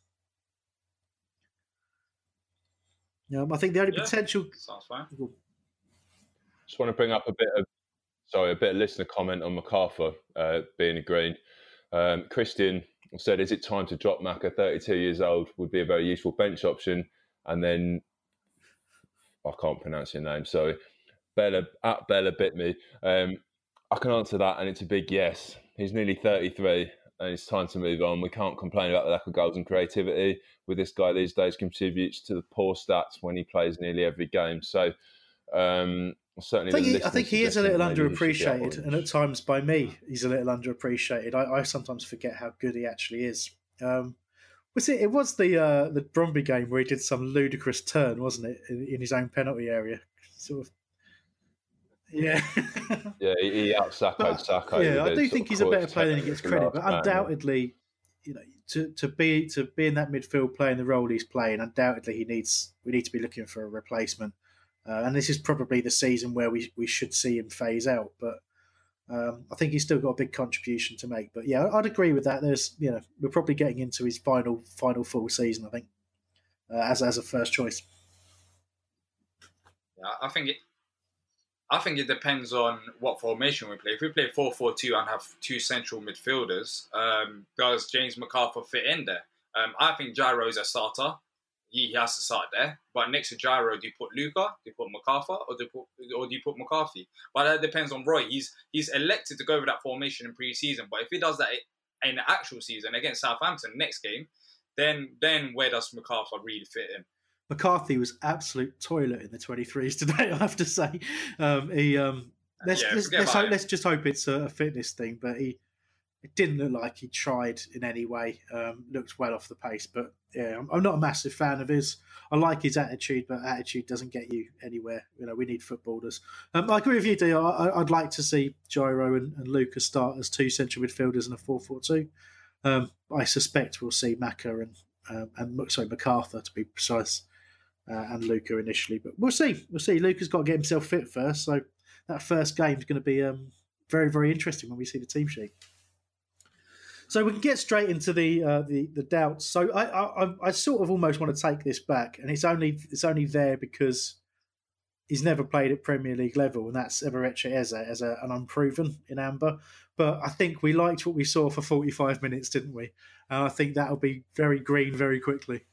I think the only potential... Sounds fine. Just want to bring up a bit of listener comment on McArthur being a green. Christian said, is it time to drop Maka? 32 years old, would be a very useful bench option. And then, I can't pronounce your name, sorry. Bella bit me. I can answer that, and it's a big yes. He's nearly 33, and it's time to move on. We can't complain about the lack of goals and creativity with this guy these days. Contributes to the poor stats when he plays nearly every game. So certainly, I think he is a little underappreciated, and at times by me, he's a little underappreciated. I sometimes forget how good he actually is. It was the Bromby game where he did some ludicrous turn, wasn't it, in his own penalty area, sort of. Yeah, yeah, he out-Sacco'd Sacco. Yeah, I do think he's a better player than he gets credit. But undoubtedly, to be in that midfield playing the role he's playing, undoubtedly we need to be looking for a replacement. And this is probably the season where we should see him phase out. But I think he's still got a big contribution to make. But yeah, I'd agree with that. We're probably getting into his final full season, I think, as a first choice. Yeah, I think it depends on what formation we play. If we play 4-4-2 and have 2 central midfielders, does James McArthur fit in there? I think Gyro's a starter. he has to start there. But next to Gyro, do you put Luca, do you put MacArthur, or do you put McCarthy? But that depends on Roy. He's elected to go with that formation in pre-season. But if he does that in the actual season against Southampton next game, then where does MacArthur really fit in? McCarthy was absolute toilet in the 23s today, I have to say. Let's just hope it's a fitness thing, but it didn't look like he tried in any way. Looked well off the pace, but yeah, I'm not a massive fan of his. I like his attitude, but attitude doesn't get you anywhere. We need footballers. I agree with you, D. I'd like to see Gyro and Luca start as two central midfielders in a 4-4-2. I suspect we'll see Macca and MacArthur, to be precise, and Luca initially, but we'll see. Luca's got to get himself fit first, so that first game is going to be very, very interesting when we see the team sheet. So we can get straight into the doubts. So I sort of almost want to take this back, and it's only there because he's never played at Premier League level, and that's Eberechi Eze as an unproven in Amber. But I think we liked what we saw for 45 minutes, didn't we? And I think that'll be very green very quickly.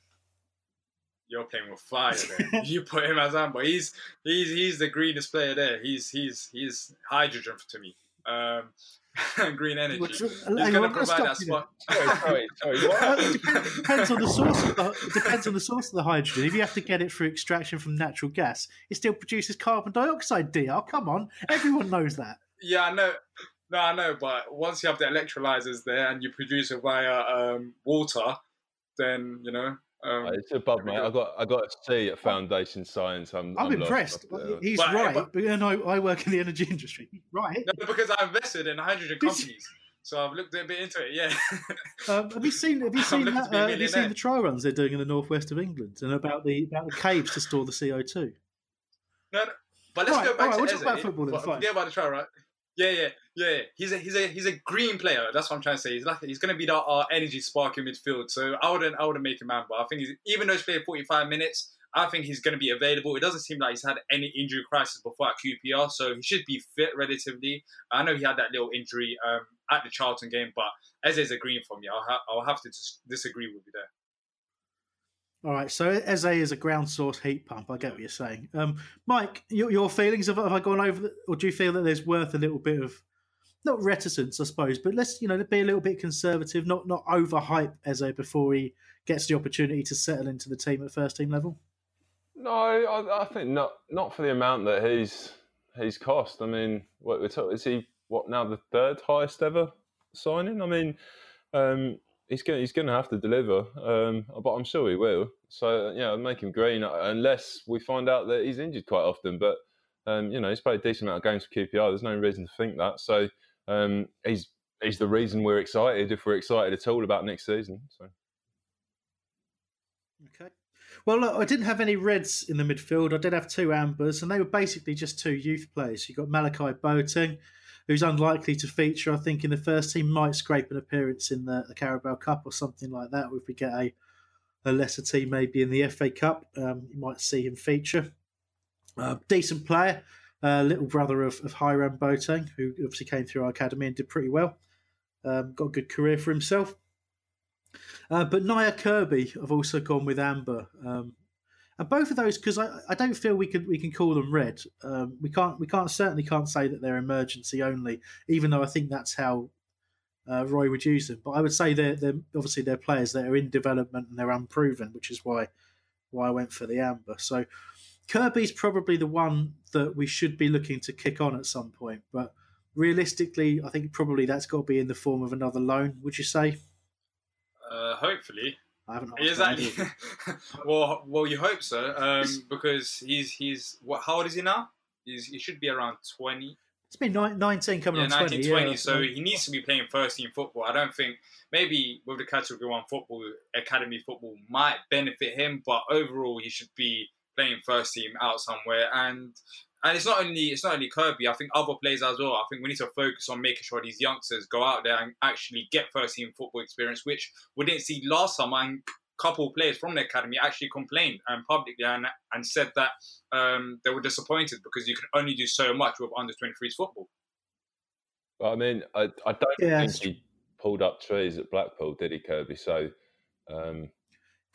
You're playing with fire there. You put him as Amber. He's the greenest player there. He's hydrogen to me. Green energy. He's going to provide that spot. Sorry. It depends on the source. It depends on the source of the hydrogen. If you have to get it through extraction from natural gas, it still produces carbon dioxide. DR, come on, everyone knows that. Yeah, I know. No, I know. But once you have the electrolyzers there and you produce it via water, then it's above, mate. I got a C at Foundation Science. I'm impressed. He's right, but I work in the energy industry. Right? No, because I invested in hydrogen companies, so I've looked a bit into it. Yeah. Have you seen the trial runs they're doing in the northwest of England and about the caves to store the CO2? No, but let's go back to we'll Eze. Talk about football then. Forget about the trial, right? Yeah. He's a green player. That's what I'm trying to say. He's going to be our energy spark in midfield. So I wouldn't make him Amber. I think even though he's played 45 minutes, I think he's going to be available. It doesn't seem like he's had any injury crisis before at QPR, so he should be fit relatively. I know he had that little injury at the Charlton game, but Eze is a green for me. I'll have to disagree with you there. All right, so Eze is a ground source heat pump. I get what you're saying. Mike, your feelings, have I gone over, or do you feel that there's worth a little bit of, not reticence, I suppose, but let's be a little bit conservative, not overhype Eze before he gets the opportunity to settle into the team at first team level? No, I think not for the amount that he's cost. I mean, is he now the third highest ever signing? I mean, he's going to have to deliver, but I'm sure he will. So make him green unless we find out that he's injured quite often. But he's played a decent amount of games for QPR. There's no reason to think that. So he's the reason we're excited, if we're excited at all about next season. So. Okay. Well, look, I didn't have any Reds in the midfield. I did have two Ambers, and they were basically just two youth players. You got Malachi Boateng, who's unlikely to feature, I think, in the first team, might scrape an appearance in the Carabao Cup or something like that. If we get a lesser team, maybe in the FA Cup, you might see him feature. Decent player, little brother of Hiram Boateng, who obviously came through our academy and did pretty well. Got a good career for himself. But Nia Kirby, I've also gone with Amber. And both of those, because I don't feel we can call them red. We certainly can't say that they're emergency only, even though I think that's how Roy would use them. But I would say they're obviously they're players that are in development and they're unproven, which is why I went for the Amber. So Kirby's probably the one that we should be looking to kick on at some point. But realistically, I think probably that's got to be in the form of another loan. Would you say? Hopefully. I haven't. Exactly. well, you hope so, because he's how old is he now? He should be around 20. It's been 19 coming on 20. 20. So he needs to be playing first team football. I don't think maybe with the Category 1 football, academy football might benefit him, but overall he should be playing first team out somewhere. And it's not only Kirby. I think other players as well. I think we need to focus on making sure these youngsters go out there and actually get first team football experience, which we didn't see last summer. And a couple of players from the academy actually complained publicly and said that they were disappointed because you can only do so much with under 23s football. Well, I mean, I don't think he pulled up trees at Blackpool, did he, Kirby? So.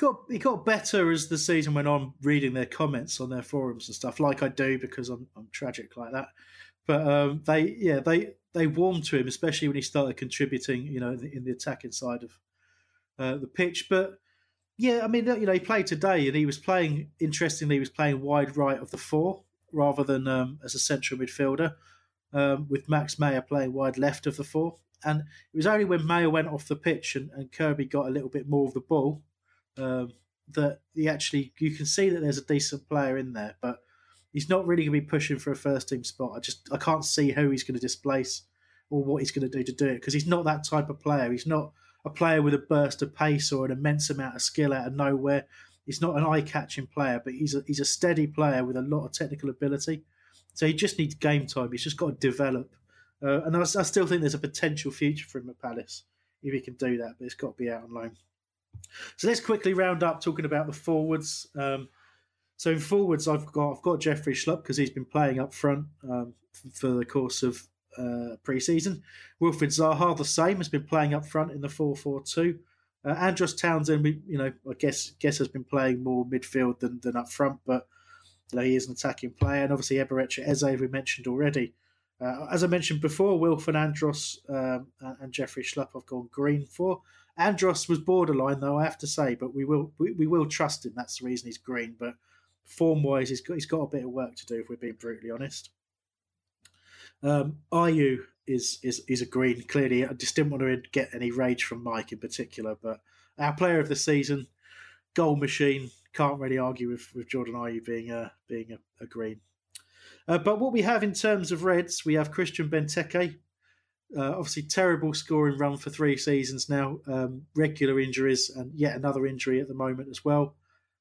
got better as the season went on, reading their comments on their forums and stuff, like I do because I'm tragic like that. But they warmed to him, especially when he started contributing, in the attacking side of the pitch. But yeah, I mean, he played today, and he was playing. Interestingly, he was playing wide right of the four rather than as a central midfielder, with Max Meyer playing wide left of the four. And it was only when Meyer went off the pitch and Kirby got a little bit more of the ball that you can see that there's a decent player in there, but he's not really going to be pushing for a first team spot. I can't see who he's going to displace or what he's going to do it, because he's not that type of player. He's not a player with a burst of pace or an immense amount of skill out of nowhere. He's not an eye-catching player, but he's a steady player with a lot of technical ability. So he just needs game time. He's just got to develop. And I still think there's a potential future for him at Palace if he can do that, but it's got to be out on loan. So let's quickly round up talking about the forwards. So in forwards, I've got Jeffrey Schlupp because he's been playing up front for the course of pre-season. Wilfried Zaha, the same, has been playing up front in the 4-4-2. Andros Townsend, I guess has been playing more midfield than up front, but he is an attacking player. And obviously Eberechi Eze, we mentioned already. As I mentioned before, Wilf and Andros and Jeffrey Schlupp I've gone green for. Andros was borderline, though, I have to say, but we will trust him. That's the reason he's green. But form-wise, he's got a bit of work to do, if we're being brutally honest. Ayew is a green, clearly. I just didn't want to get any rage from Mike in particular, but our player of the season, goal machine, can't really argue with Jordan Ayew being a green. But what we have in terms of reds, we have Christian Benteke. Obviously, terrible scoring run for 3 seasons now. Regular injuries and yet another injury at the moment as well.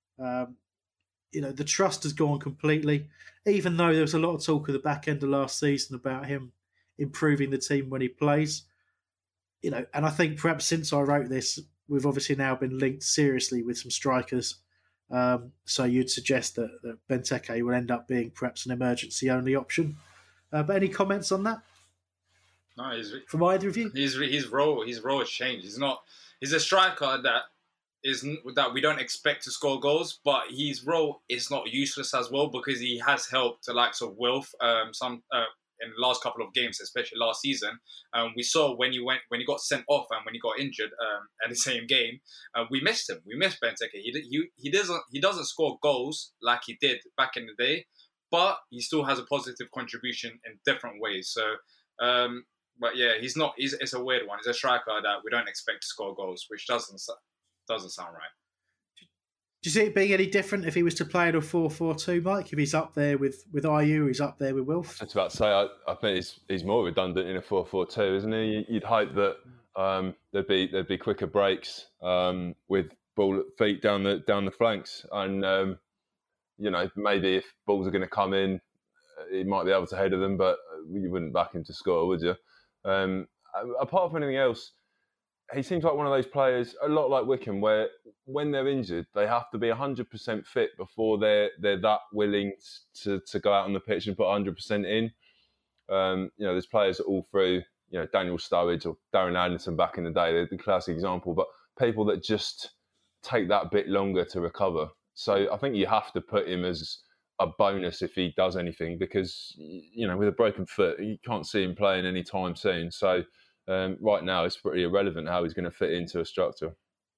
The trust has gone completely, even though there was a lot of talk at the back end of last season about him improving the team when he plays. And I think perhaps since I wrote this, we've obviously now been linked seriously with some strikers. So you'd suggest that Benteke will end up being perhaps an emergency-only option. But any comments on that? No, from either of you? His role has changed. He's a striker that we don't expect to score goals, but his role is not useless as well because he has helped the likes of Wilf in the last couple of games, especially last season. We saw when he got sent off and when he got injured in the same game, we missed him. We missed Benteke. He doesn't score goals like he did back in the day, but he still has a positive contribution in different ways. So, but yeah, it's a weird one. He's a striker that we don't expect to score goals, which doesn't sound right. Do you see it being any different if he was to play in a 4-4-2, Mike? If he's up there with Ayew, he's up there with Wilf? I was about to say, I think he's more redundant in a 4-4-2, isn't he? You'd hope that there'd be quicker breaks with ball at feet down the flanks, and maybe if balls are going to come in, he might be able to header them, but you wouldn't back him to score, would you? Apart from anything else, he seems like one of those players, a lot like Wickham, where when they're injured, they have to be 100% fit before they're that willing to go out on the pitch and put 100% in. There's players all through, Daniel Sturridge or Darren Anderson back in the day, they're the classic example, but people that just take that bit longer to recover. So I think you have to put him as a bonus if he does anything because, with a broken foot, you can't see him playing any time soon. So right now, it's pretty irrelevant how he's going to fit into a structure.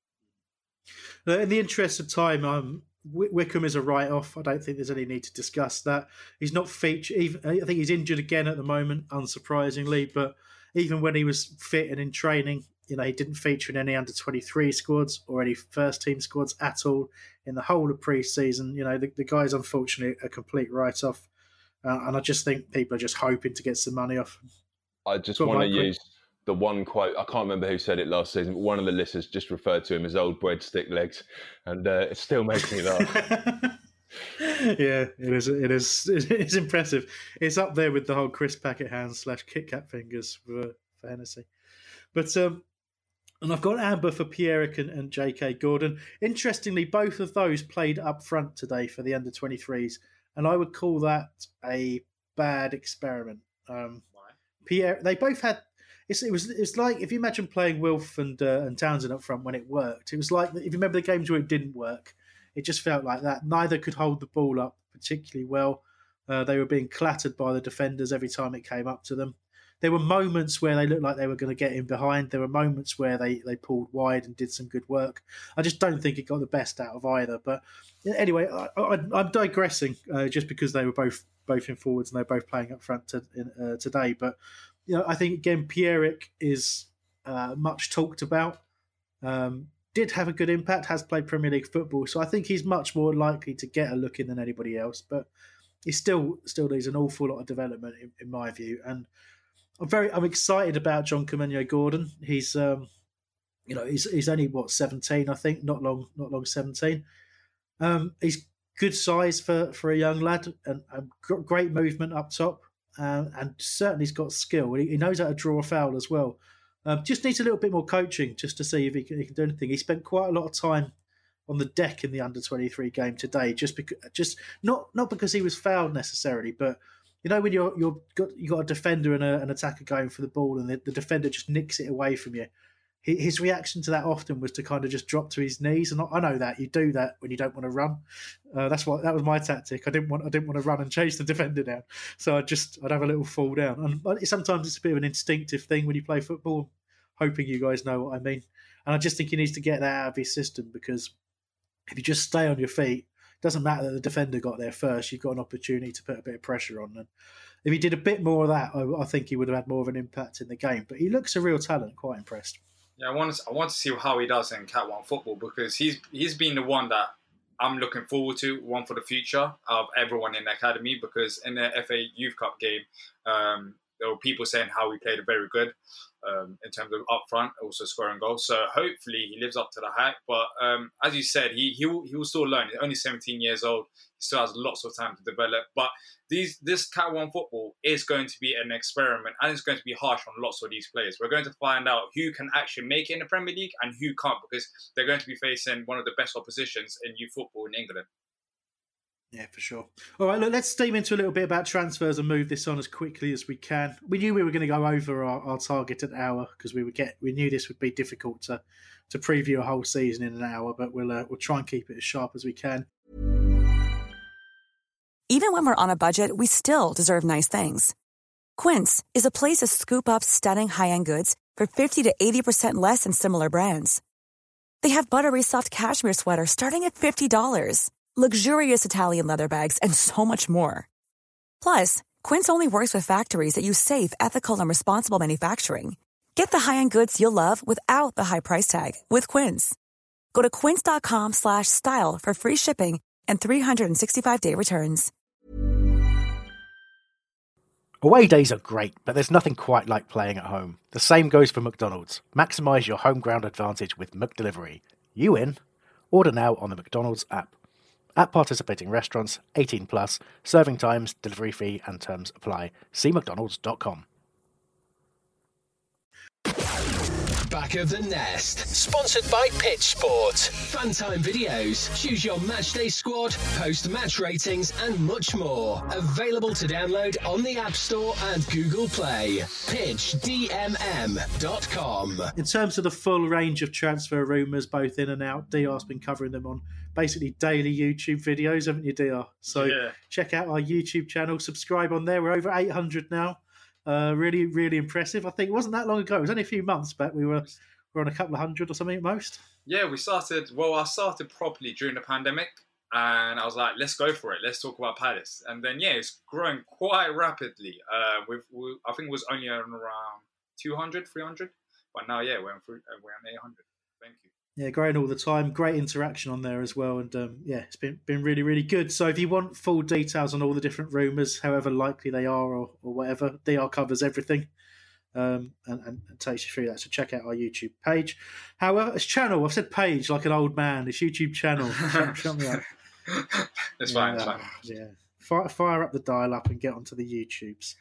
In the interest of time, Wickham is a write-off. I don't think there's any need to discuss that. He's not featured. I think he's injured again at the moment, unsurprisingly. But even when he was fit and in training, he didn't feature in any under-23 squads or any first-team squads at all in the whole of pre-season. The guy's unfortunately a complete write-off. And I just think people are just hoping to get some money off him. I just want to use the one quote, I can't remember who said it last season, but one of the listeners just referred to him as old breadstick legs, and it still makes me laugh. Yeah, it is impressive. It's up there with the whole Chris Packet hands / Kit Kat fingers for Hennessy. But and I've got Amber for Pierrick and J.K. Gordon. Interestingly, both of those played up front today for the under-23s, and I would call that a bad experiment. Why? Pierre, they both had. It's like if you imagine playing Wilf and Townsend up front when it worked. It was like if you remember the games where it didn't work, it just felt like that. Neither could hold the ball up particularly well. They were being clattered by the defenders every time it came up to them. There were moments where they looked like they were going to get in behind. There were moments where they pulled wide and did some good work. I just don't think it got the best out of either. But anyway, I'm digressing just because they were both in forwards and they're both playing up front today. But I think again, Pierrick is much talked about. Did have a good impact. Has played Premier League football, so I think he's much more likely to get a look in than anybody else. But he still needs an awful lot of development in my view. And I'm excited about John Caminho Gordon. He's he's only 17, I think, not long 17. He's good size for a young lad and great movement up top, and certainly he's got skill. He knows how to draw a foul as well. Just needs a little bit more coaching just to see if he can do anything. He spent quite a lot of time on the deck in the under-23 game today, not because he was fouled necessarily, but when you got a defender and an attacker going for the ball, and the defender just nicks it away from you. His reaction to that often was to kind of just drop to his knees, and I know that you do that when you don't want to run. That was my tactic. I didn't want to run and chase the defender down, so I'd have a little fall down. And sometimes it's a bit of an instinctive thing when you play football. Hoping you guys know what I mean, and I just think he needs to get that out of his system, because if you just stay on your feet, it doesn't matter that the defender got there first. You've got an opportunity to put a bit of pressure on, and if he did a bit more of that, I think he would have had more of an impact in the game. But he looks a real talent. Quite impressed. Yeah, I want to see how he does in Cat 1 football, because he's been the one that I'm looking forward to, one for the future of everyone in the academy, because in the FA Youth Cup game, there were people saying how he played very good in terms of up front, also scoring goals. So hopefully he lives up to the hype. But as you said, he will still learn. He's only 17 years old. He still has lots of time to develop. But this Cat 1 football is going to be an experiment, and it's going to be harsh on lots of these players. We're going to find out who can actually make it in the Premier League and who can't, because they're going to be facing one of the best oppositions in youth football in England. Yeah, for sure. All right, look, let's steam into a little bit about transfers and move this on as quickly as we can. We knew we were going to go over our targeted hour, because we knew this would be difficult to preview a whole season in an hour, but we'll try and keep it as sharp as we can. Even when we're on a budget, we still deserve nice things. Quince is a place to scoop up stunning high-end goods for 50 to 80% less than similar brands. They have buttery soft cashmere sweaters starting at $50. Luxurious Italian leather bags, and so much more. Plus, Quince only works with factories that use safe, ethical, and responsible manufacturing. Get the high-end goods you'll love without the high price tag with Quince. Go to quince.com/style for free shipping and 365-day returns. Away days are great, but there's nothing quite like playing at home. The same goes for McDonald's. Maximise your home ground advantage with McDelivery. You in? Order now on the McDonald's app. At participating restaurants, 18 plus, serving times, delivery fee and terms apply. See mcdonalds.com. Back of the Nest. Sponsored by Pitch Sport. Funtime videos. Choose your matchday squad, post match ratings and much more. Available to download on the App Store and Google Play. PitchDMM.com. In terms of the full range of transfer rumours, both in and out, DR's been covering them on basically daily YouTube videos, haven't you, DR? So Check out our YouTube channel, subscribe on there. We're over 800 now. Really, really impressive. I think it wasn't that long ago. It was only a few months back. We were on a couple of hundred or something at most. Yeah, I started properly during the pandemic, and I was like, let's go for it. Let's talk about Palace. And then, it's growing quite rapidly. I think it was only around 200, 300. But now, we're on 800. Thank you. Yeah, growing all the time. Great interaction on there as well. And it's been really, really good. So if you want full details on all the different rumours, however likely they are or whatever, DR covers everything and takes you through that. So check out our YouTube page. However, it's channel. I've said page like an old man. It's YouTube channel. Shut me up. It's fine. Yeah. Fire up the dial-up and get onto the YouTubes.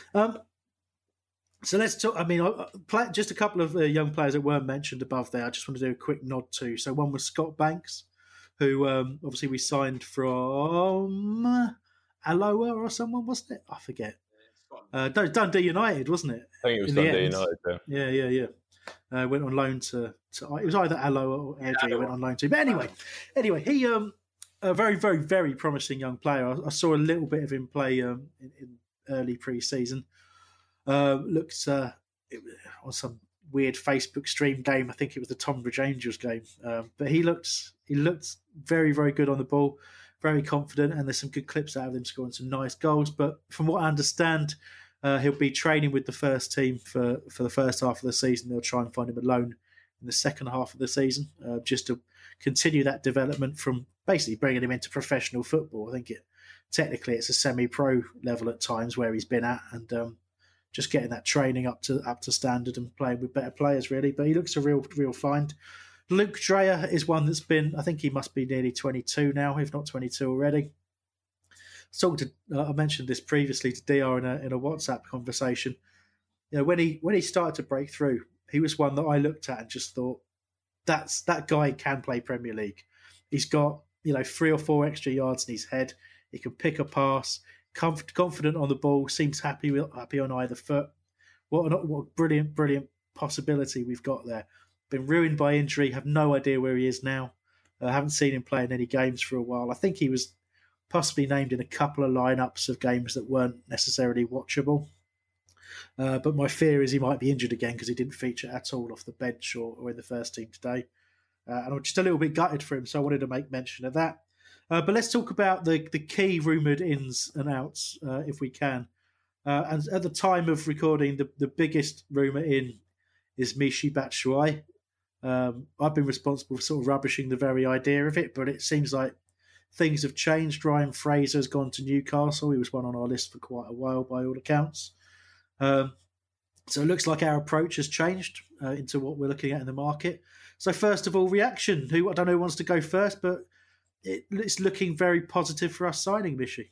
So let's talk. I mean, just a couple of young players that weren't mentioned above there. I just want to do a quick nod to. So one was Scott Banks, who obviously we signed from Alloa or someone, wasn't it? I forget. No, Dundee United, wasn't it? I think it was Dundee United. Yeah. Went on loan to it was either Allo or Airdrie he went on loan to. But anyway, he a very, very, very promising young player. I saw a little bit of him play in early pre-season. Looked on some weird Facebook stream game. I think it was the Tonbridge Angels game. But he looked very, very good on the ball, very confident, and there's some good clips out of him scoring some nice goals. But from what I understand, he'll be training with the first team for the first half of the season. They'll try and find him a loan in the second half of the season, just to continue that development from basically bringing him into professional football. I think technically it's a semi-pro level at times where he's been at, and just getting that training up to standard and playing with better players, really. But he looks a real find. Luke Dreyer is one that's been, I think he must be nearly 22 now, if not 22 already. I mentioned this previously to DR in a WhatsApp conversation. You know, when he started to break through, he was one that I looked at and just thought, that guy can play Premier League. He's got 3 or 4 extra yards in his head. He can pick a pass, confident on the ball, seems happy on either foot. What a brilliant possibility we've got there. Been ruined by injury, have no idea where he is now. I haven't seen him play in any games for a while. I think he was possibly named in a couple of lineups of games that weren't necessarily watchable. But my fear is he might be injured again because he didn't feature at all off the bench or in the first team today. And I'm just a little bit gutted for him, so I wanted to make mention of that. But let's talk about the key rumoured ins and outs, if we can. And at the time of recording, the biggest rumour in is Michy Batshuayi. I've been responsible for sort of rubbishing the very idea of it, but it seems like things have changed. Ryan Fraser's gone to Newcastle. He was one on our list for quite a while, by all accounts. So it looks like our approach has changed into what we're looking at in the market. So first of all, reaction. I don't know who wants to go first, but it's looking very positive for us signing Michy.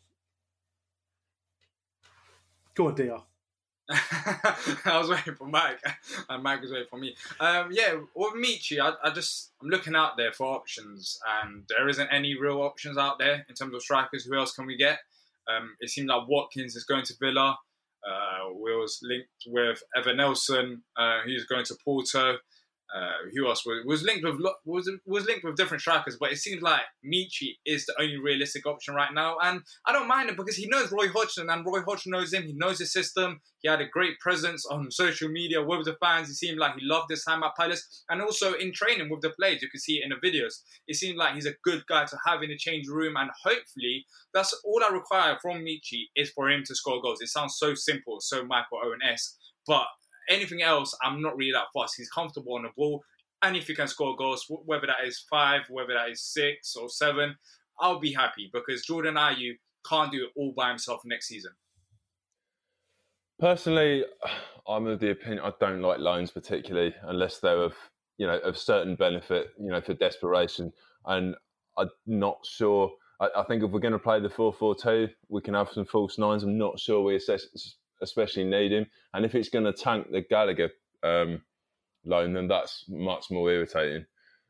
Go on, DR. I was waiting for Mike, and Mike was waiting for me. With Michy, I'm looking out there for options, and there isn't any real options out there in terms of strikers. Who else can we get? It seems like Watkins is going to Villa. We was linked with Evan Nelson, who's going to Porto. Who else was linked with different strikers, but it seems like Michy is the only realistic option right now, and I don't mind it because he knows Roy Hodgson, and Roy Hodgson knows him. He knows his system. He had a great presence on social media with the fans. He seemed like he loved his time at Palace, and also in training with the players. You can see it in the videos. It seemed like he's a good guy to have in the change room, and hopefully that's all I require from Michy is for him to score goals. It sounds so simple, so Michael Owen-esque, but anything else, I'm not really that fussed. He's comfortable on the ball. And if he can score goals, whether that is 5, whether that is 6 or 7, I'll be happy because Jordan Ayew can't do it all by himself next season. Personally, I'm of the opinion I don't like loans particularly unless they're of certain benefit, for desperation. And I'm not sure. I think if we're going to play the 4-4-2, we can have some false nines. I'm not sure we especially need him. And if it's going to tank the Gallagher loan, then that's much more irritating.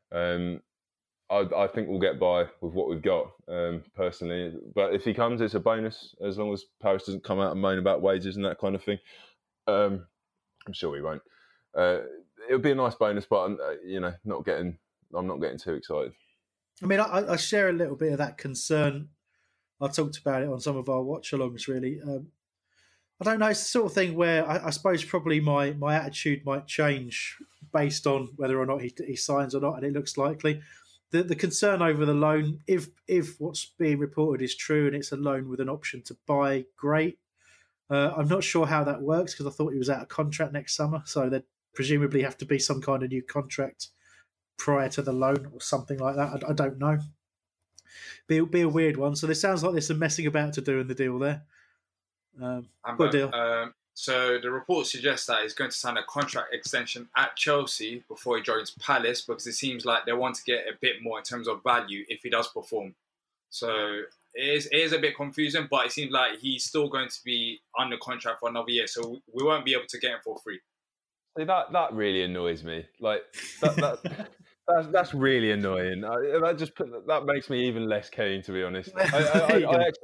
I think we'll get by with what we've got, personally. But if he comes, it's a bonus, as long as Paris doesn't come out and moan about wages and that kind of thing. I'm sure he won't. It'll be a nice bonus, but I'm not getting too excited. I mean, I share a little bit of that concern. I talked about it on some of our watch-alongs, really. I don't know, it's the sort of thing where I suppose probably my attitude might change based on whether or not he signs or not, and it looks likely. The concern over the loan, if what's being reported is true and it's a loan with an option to buy, great. I'm not sure how that works because I thought he was out of contract next summer, so there'd presumably have to be some kind of new contract prior to the loan or something like that. I don't know. It'll be a weird one. So there sounds like there's some messing about to do in the deal there. Good deal. So the report suggests that he's going to sign a contract extension at Chelsea before he joins Palace because it seems like they want to get a bit more in terms of value if he does perform. So it is a bit confusing, but it seems like he's still going to be under contract for another year, so we won't be able to get him for free. See, that really annoys me. Like that's really annoying. That makes me even less keen, to be honest. I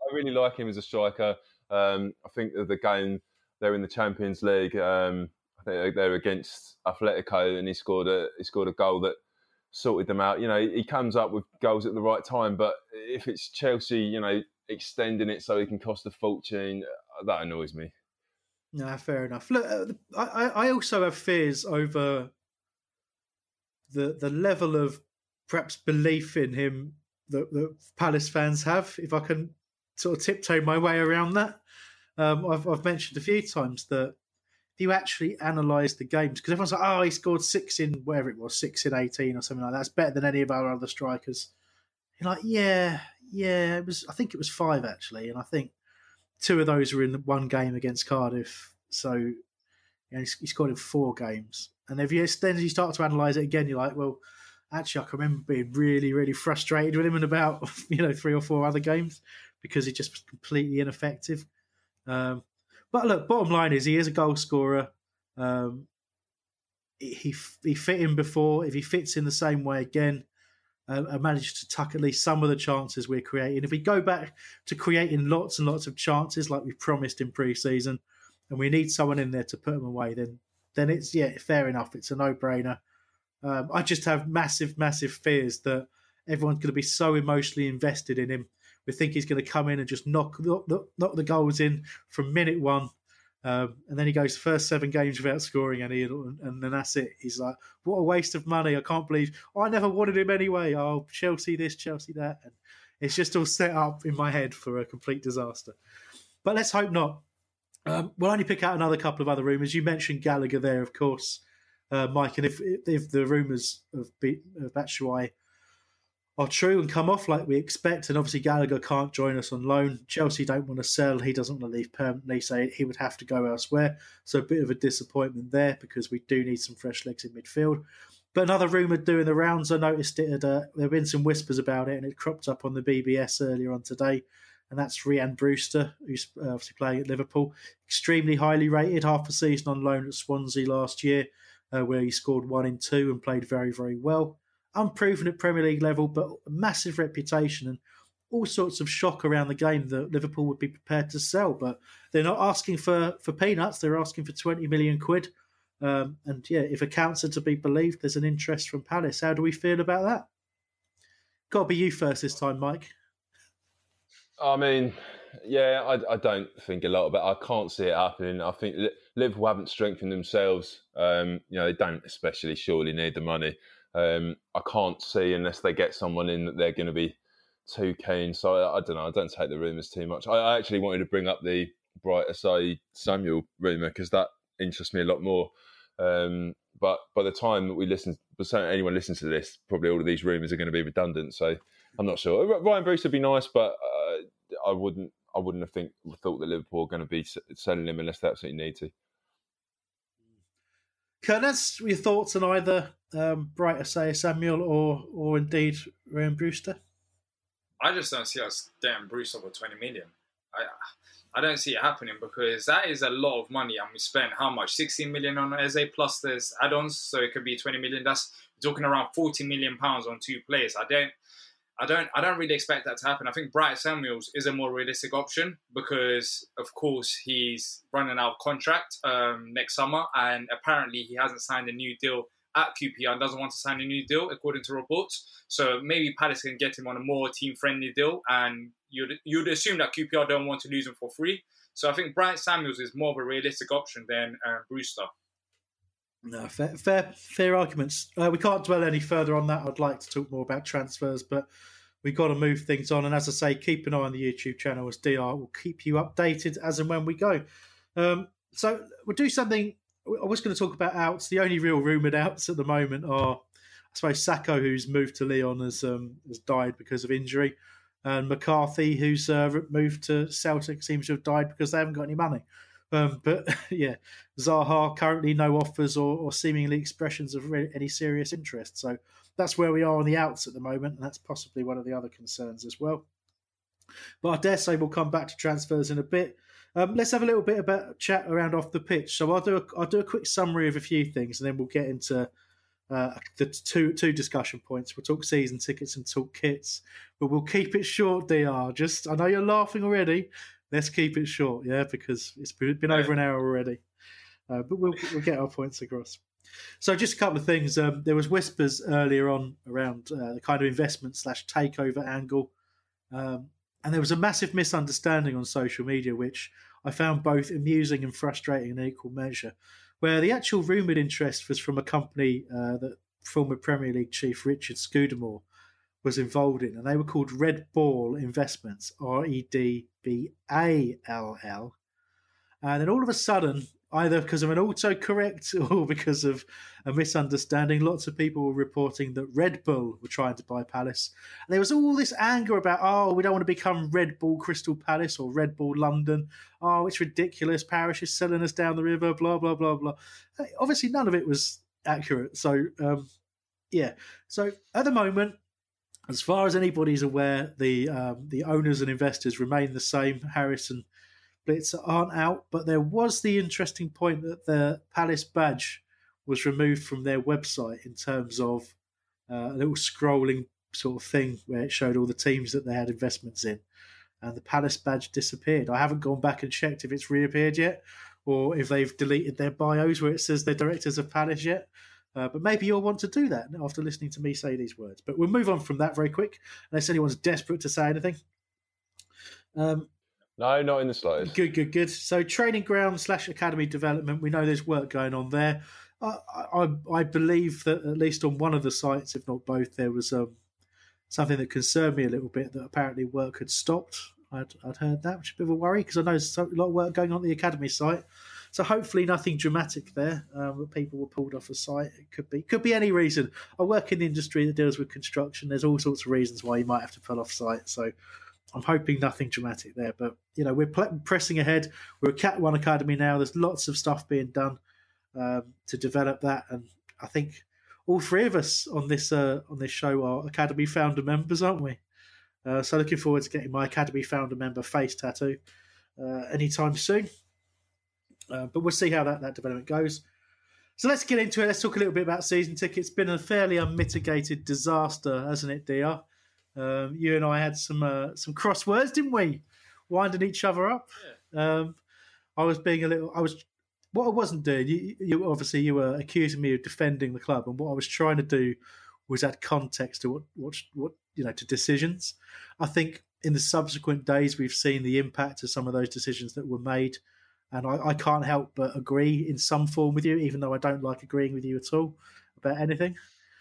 really like him as a striker. I think the game they're in the Champions League. I think they're against Atletico, and he scored a goal that sorted them out. He comes up with goals at the right time, but if it's Chelsea, extending it so he can cost a fortune, that annoys me. No, fair enough. Look, I also have fears over the level of perhaps belief in him that Palace fans have, if I can sort of tiptoe my way around that. I've mentioned a few times that if you actually analyse the games, because everyone's like, oh, he scored 6 in, whatever it was, 6 in 18 or something like that. That's better than any of our other strikers. You're like, yeah, I think it was 5 actually, and I think 2 of those were in one game against Cardiff. So he scored in 4 games. And if you start to analyse it again, you're like, well, actually, I can remember being really, really frustrated with him in about 3 or 4 other games because he just was completely ineffective. But look, bottom line is he is a goal scorer. He fit in before. If he fits in the same way again, I managed to tuck at least some of the chances we're creating. If we go back to creating lots and lots of chances like we promised in pre-season, and we need someone in there to put them away, then it's, fair enough. It's a no-brainer. I just have massive, massive fears that everyone's going to be so emotionally invested in him. We think he's going to come in and just knock the goals in from minute 1. And then he goes first 7 games without scoring any, and then that's it. He's like, what a waste of money. I can't believe I never wanted him anyway. Oh, Chelsea this, Chelsea that. And it's just all set up in my head for a complete disaster. But let's hope not. We'll only pick out another couple of other rumours. You mentioned Gallagher there, of course, Mike. And if the rumours of Batshuayi are true and come off like we expect, and obviously Gallagher can't join us on loan, Chelsea don't want to sell, he doesn't want to leave permanently, so he would have to go elsewhere. So a bit of a disappointment there because we do need some fresh legs in midfield. But another rumour doing the rounds, I noticed it. There have been some whispers about it, and it cropped up on the BBS earlier on today. And that's Rhian Brewster, who's obviously playing at Liverpool. Extremely highly rated, half a season on loan at Swansea last year, where he scored 1 in 2 and played very, very well. Unproven at Premier League level, but a massive reputation and all sorts of shock around the game that Liverpool would be prepared to sell. But they're not asking for peanuts, they're asking for 20 million quid. If accounts are to be believed, there's an interest from Palace. How do we feel about that? Got to be you first this time, Mike. I mean, I don't think a lot about it. I can't see it happening. I think Liverpool haven't strengthened themselves. They don't especially surely need the money. I can't see, unless they get someone in, that they're going to be too keen. So I don't know. I don't take the rumours too much. I actually wanted to bring up the Bright Osayi-Samuel rumour because that interests me a lot more. But by the time that anyone listens to this, probably all of these rumours are going to be redundant. So I'm not sure. Rhian Brewster would be nice, but I wouldn't have thought that Liverpool are going to be selling him unless they absolutely need to. Kurnaz, your thoughts on either Bright Osayi-Samuel or indeed Rhian Brewster? I just don't see us getting Brewster for 20 million. I don't see it happening because that is a lot of money, and we spent how much? 16 million on Eze, plus there's add-ons, so it could be 20 million. That's talking around 40 million pounds on 2 players. I don't really expect that to happen. I think Bright Samuels is a more realistic option because, of course, he's running out of contract next summer, and apparently he hasn't signed a new deal at QPR and doesn't want to sign a new deal, according to reports. So maybe Palace can get him on a more team-friendly deal, and you'd assume that QPR don't want to lose him for free. So I think Bright Samuels is more of a realistic option than Brewster. No, fair arguments. We can't dwell any further on that. I'd like to talk more about transfers, but we've got to move things on. And as I say, keep an eye on the YouTube channel, as DR will keep you updated as and when we go. So we'll do something. I was going to talk about outs. The only real rumoured outs at the moment are, I suppose, Sakho, who's moved to Lyon, has died because of injury. And McCarthy, who's moved to Celtic, seems to have died because they haven't got any money. But Zaha, currently no offers or seemingly expressions of any serious interest. So that's where we are on the outs at the moment, and that's possibly one of the other concerns as well. But I dare say we'll come back to transfers in a bit. Let's have a little bit about chat around off the pitch. So I'll do a quick summary of a few things, and then we'll get into the two discussion points. We'll talk season tickets and talk kits. but we'll keep it short, DR. I know you're laughing already. Let's keep it short, yeah, because it's been over an hour already. But we'll get our points across. So just a couple of things. There was whispers earlier on around the kind of investment/takeover angle. And there was a massive misunderstanding on social media, which I found both amusing and frustrating in equal measure, where the actual rumoured interest was from a company that former Premier League chief Richard Scudamore was involved in, and they were called Red Ball Investments, REDBALL. And then all of a sudden, either because of an autocorrect or because of a misunderstanding, lots of people were reporting that Red Bull were trying to buy Palace. And there was all this anger about, we don't want to become Red Bull Crystal Palace or Red Bull London. Oh, it's ridiculous. Parish is selling us down the river, blah, blah, blah, blah. Obviously, none of it was accurate. So, yeah. So, at the moment, as far as anybody's aware, the owners and investors remain the same. Harris and Blitzer aren't out, but there was the interesting point that the Palace badge was removed from their website in terms of a little scrolling sort of thing where it showed all the teams that they had investments in, and the Palace badge disappeared. I haven't gone back and checked if it's reappeared yet or if they've deleted their bios where it says they're directors of Palace yet. But maybe you'll want to do that after listening to me say these words. But we'll move on from that very quick, unless anyone's desperate to say anything. No, not in the slightest. Good. So training ground / academy development, we know there's work going on there. I believe that at least on one of the sites, if not both, there was something that concerned me a little bit, that apparently work had stopped. I'd heard that, which is a bit of a worry because I know there's a lot of work going on the academy site. So hopefully nothing dramatic there, that people were pulled off the site. It could be any reason. I work in the industry that deals with construction. There's all sorts of reasons why you might have to pull off site. So I'm hoping nothing dramatic there. But, we're pressing ahead. We're a Cat 1 Academy now. There's lots of stuff being done to develop that. And I think all three of us on this show are Academy founder members, aren't we? So looking forward to getting my Academy founder member face tattoo anytime soon. But we'll see how that development goes. So let's get into it. Let's talk a little bit about season tickets. It's been a fairly unmitigated disaster, hasn't it, DR? You and I had some crosswords, didn't we? Winding each other up. Yeah. What I wasn't doing. You obviously you were accusing me of defending the club, and what I was trying to do was add context to what to decisions. I think in the subsequent days we've seen the impact of some of those decisions that were made. And I can't help but agree in some form with you, even though I don't like agreeing with you at all about anything.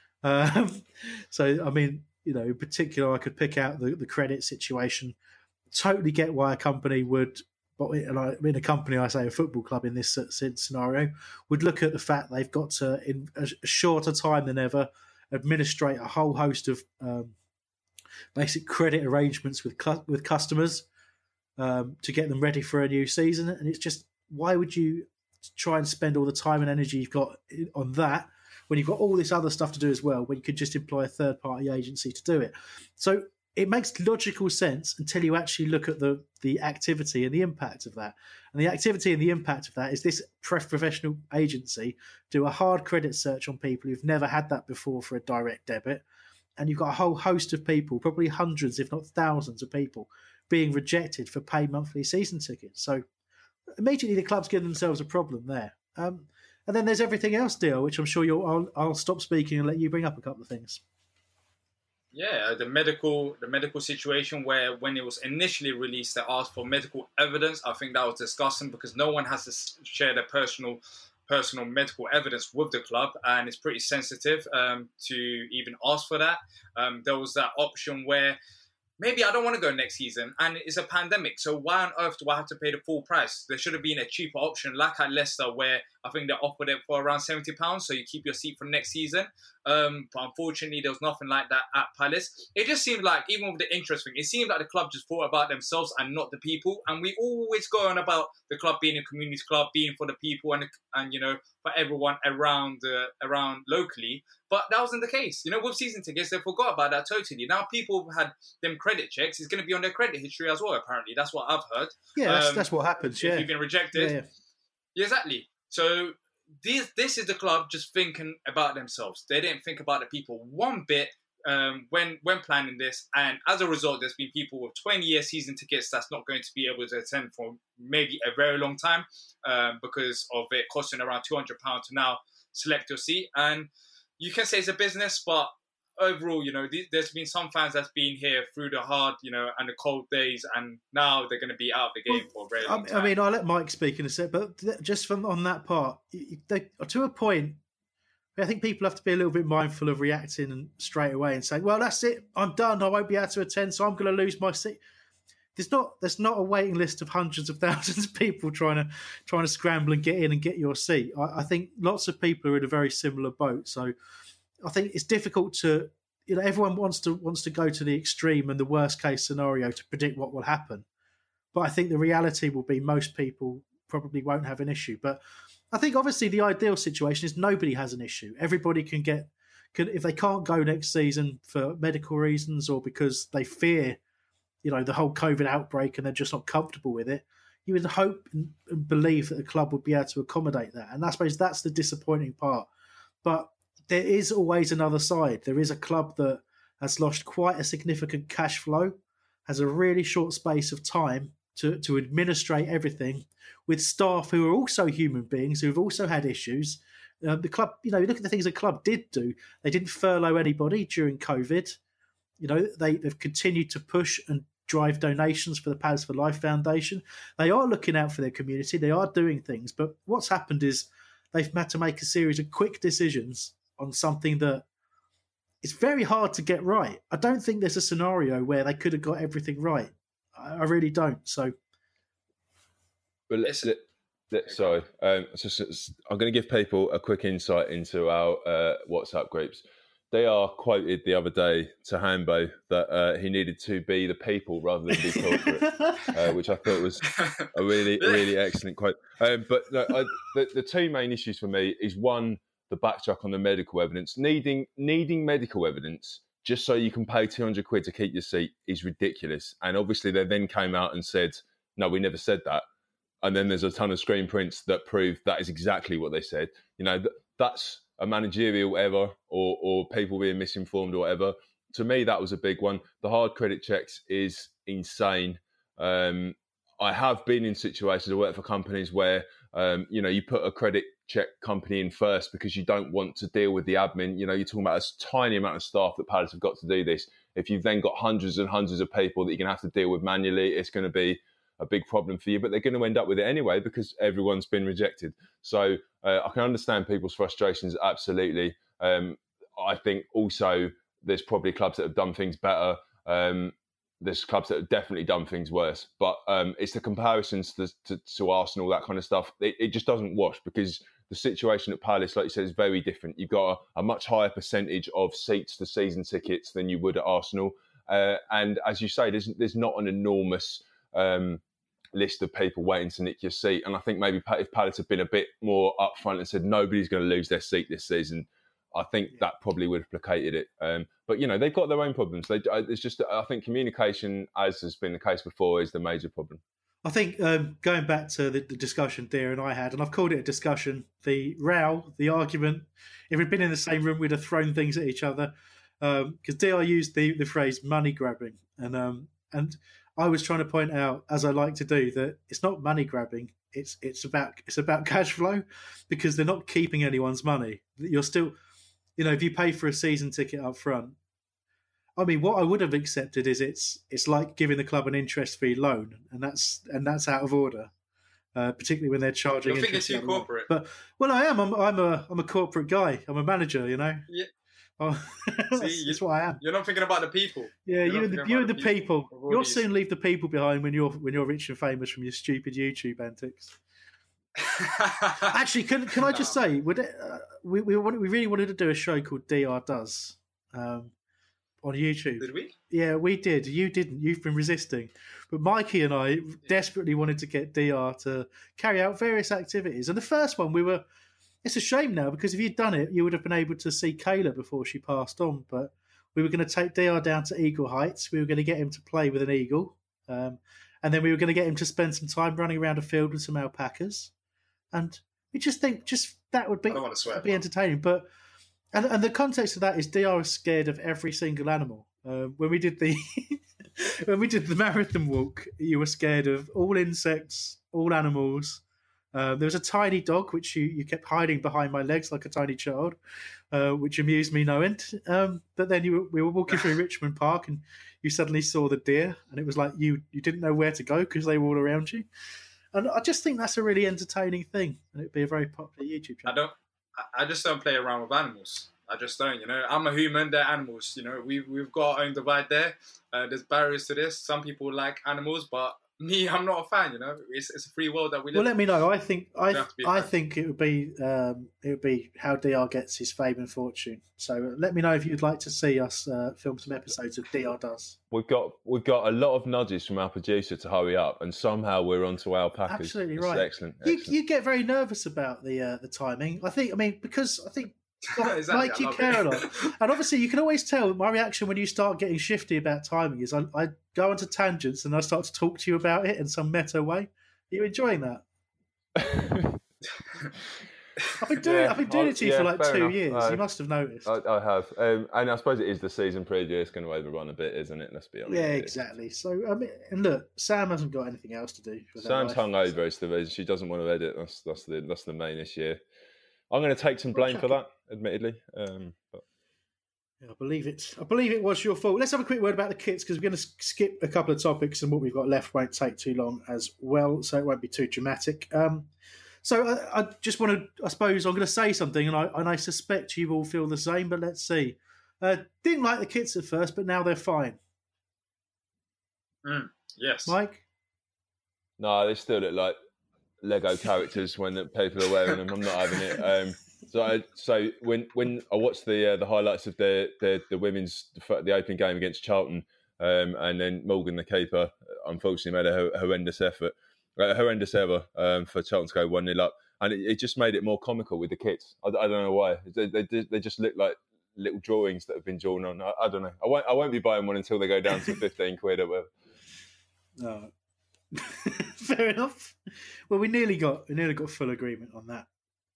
So, I mean, in particular, I could pick out the credit situation. Totally get why a company would, and I mean a company, I say a football club in this scenario, would look at the fact they've got to, in a shorter time than ever, administrate a whole host of basic credit arrangements with customers. To get them ready for a new season. And it's just, why would you try and spend all the time and energy you've got on that when you've got all this other stuff to do as well, when you could just employ a third-party agency to do it? So it makes logical sense until you actually look at the activity and the impact of that. And the activity and the impact of that is this professional agency do a hard credit search on people who've never had that before for a direct debit. And you've got a whole host of people, probably hundreds, if not thousands of people, being rejected for pay monthly season tickets. So immediately the club's given themselves a problem there. And then there's everything else, Deal, which I'm sure I'll stop speaking and let you bring up a couple of things. Yeah, the medical situation where when it was initially released, they asked for medical evidence. I think that was disgusting because no one has to share their personal medical evidence with the club, and it's pretty sensitive to even ask for that. There was that option where maybe I don't want to go next season and it's a pandemic, so why on earth do I have to pay the full price? There should have been a cheaper option like at Leicester where I think they offered it for around £70, so you keep your seat for next season. But unfortunately, there was nothing like that at Palace. It just seemed like, even with the interest thing, it seemed like the club just thought about themselves and not the people. And we always go on about the club being a community club, being for the people and for everyone around locally. But that wasn't the case. With season tickets, they forgot about that totally. Now people have had them credit checks. It's going to be on their credit history as well, apparently. That's what I've heard. Yeah, that's what happens, yeah. If you've been rejected. Yeah, exactly. So this is the club just thinking about themselves. They didn't think about the people one bit. when planning this, and as a result, there's been people with 20-year season tickets that's not going to be able to attend for maybe a very long time because of it costing around £200 to now select your seat. And you can say it's a business, but overall, there's been some fans that's been here through the hard, and the cold days, and now they're going to be out of the game for a very long time. I mean, I'll let Mike speak in a sec, but just on that part, to a point, I think people have to be a little bit mindful of reacting straight away and saying, well, that's it, I'm done, I won't be able to attend, so I'm going to lose my seat. There's not a waiting list of hundreds of thousands of people trying to scramble and get in and get your seat. I think lots of people are in a very similar boat. So I think it's difficult to, everyone wants to go to the extreme and the worst case scenario to predict what will happen. But I think the reality will be most people probably won't have an issue. But I think obviously the ideal situation is nobody has an issue. Everybody can if they can't go next season for medical reasons or because they fear, the whole COVID outbreak and they're just not comfortable with it, you would hope and believe that the club would be able to accommodate that. And I suppose that's the disappointing part. But there is always another side. There is a club that has lost quite a significant cash flow, has a really short space of time to administrate everything with staff who are also human beings, who have also had issues. The club, look at the things the club did do. They didn't furlough anybody during COVID. They've continued to push and drive donations for the Palace for Life Foundation. They are looking out for their community. They are doing things. But what's happened is they've had to make a series of quick decisions on something that it's very hard to get right. I don't think there's a scenario where they could have got everything right. I really don't. So, but sorry, I'm going to give people a quick insight into our WhatsApp groups. They are quoted the other day to Hambo that he needed to be the people rather than be corporate, which I thought was a really, really excellent quote. But no, the two main issues for me is one, the backtrack on the medical evidence. Needing medical evidence just so you can pay £200 to keep your seat is ridiculous. And obviously they then came out and said, no, we never said that. And then there's a ton of screen prints that prove that is exactly what they said. That's a managerial error or people being misinformed or whatever. To me, that was a big one. The hard credit checks is insane. I have been in situations, I work for companies where, you put a credit check company in first because you don't want to deal with the admin. You're talking about a tiny amount of staff that Palace have got to do this. If you've then got hundreds and hundreds of people that you're going to have to deal with manually, it's going to be a big problem for you, but they're going to end up with it anyway because everyone's been rejected. So I can understand people's frustrations, absolutely. I think also there's probably clubs that have done things better. There's clubs that have definitely done things worse, but it's the comparisons to Arsenal, that kind of stuff. It just doesn't wash because the situation at Palace, like you said, is very different. You've got a much higher percentage of seats to season tickets than you would at Arsenal. And as you say, there's not an enormous list of people waiting to nick your seat. And I think maybe if Palace had been a bit more upfront and said nobody's going to lose their seat this season, I think that probably would have placated it. But they've got their own problems. It's just, I think communication, as has been the case before, is the major problem. I think going back to the discussion Dia and I had, and I've called it a discussion, the row, the argument, if we'd been in the same room, we'd have thrown things at each other. Because Dia used the phrase money grabbing. And I was trying to point out, as I like to do, that it's not money grabbing. It's about cash flow, because they're not keeping anyone's money. You're still, if you pay for a season ticket up front, I mean, what I would have accepted is it's like giving the club an interest-free loan, and that's out of order, particularly when they're charging. You're thinking too corporate. But I am. I'm a corporate guy. I'm a manager. Yeah. That's what I am. You're not thinking about the people. Yeah, you and the people. You'll soon leave the people behind when you're rich and famous from your stupid YouTube antics. Actually, can I just say, we really wanted to do a show called DR Does on YouTube. Did we? Yeah, we did. You didn't. You've been resisting. But Mikey and I desperately wanted to get DR to carry out various activities. And the first one, it's a shame now, because if you'd done it, you would have been able to see Kayla before she passed on. But we were going to take DR down to Eagle Heights. We were going to get him to play with an eagle. And then we were going to get him to spend some time running around a field with some alpacas. And we just think that would be entertaining. But And the context of that is DR is scared of every single animal. When we did the when we did the marathon walk, you were scared of all insects, all animals. There was a tiny dog which you kept hiding behind my legs like a tiny child, which amused me no end. But then we were walking through Richmond Park and you suddenly saw the deer, and it was like you didn't know where to go because they were all around you. And I just think that's a really entertaining thing, and it'd be a very popular YouTube channel. I just don't play around with animals. I just don't, I'm a human, they're animals, We've got our own divide there. There's barriers to this. Some people like animals, but me, I'm not a fan, It's a free world that we live in. Well, let me know. I think it would be how DR gets his fame and fortune. So let me know if you'd like to see us film some episodes of DR Does. We've got a lot of nudges from our producer to hurry up, and somehow we're onto our package. Absolutely It's right. Excellent. You get very nervous about the timing. Because I think Exactly, like you care a lot, and obviously you can always tell my reaction when you start getting shifty about timing is I go onto tangents and I start to talk to you about it in some meta way. Are you enjoying that? I've been doing it to you for like 2 years. You must have noticed. I have, and I suppose it is the season preview. It's going to overrun a bit, isn't it? Let's be honest. Yeah, exactly. So and look, Sam hasn't got anything else to do. Sam's hungover. It's the reason she doesn't want to edit. That's the main issue. I'm going to take some blame for that, admittedly. But... Yeah, I believe it was your fault. Let's have a quick word about the kits because we're going to skip a couple of topics, and what we've got left won't take too long as well, so it won't be too dramatic. So I just want to, I suppose I'm going to say something, and I suspect you all feel the same, but let's see. Didn't like the kits at first, but now they're fine. Yes. Mike? No, they still look like Lego characters when people are wearing them. I'm not having it. So when I watched the highlights of the women's the opening game against Charlton, and then Morgan the keeper unfortunately made a horrendous error for Charlton to go 1-0 up, and it just made it more comical with the kits. I don't know why. They just look like little drawings that have been drawn on. I don't know. I won't be buying one until they go down to 15 quid or whatever. No. Fair enough. Well, we nearly got full agreement on that.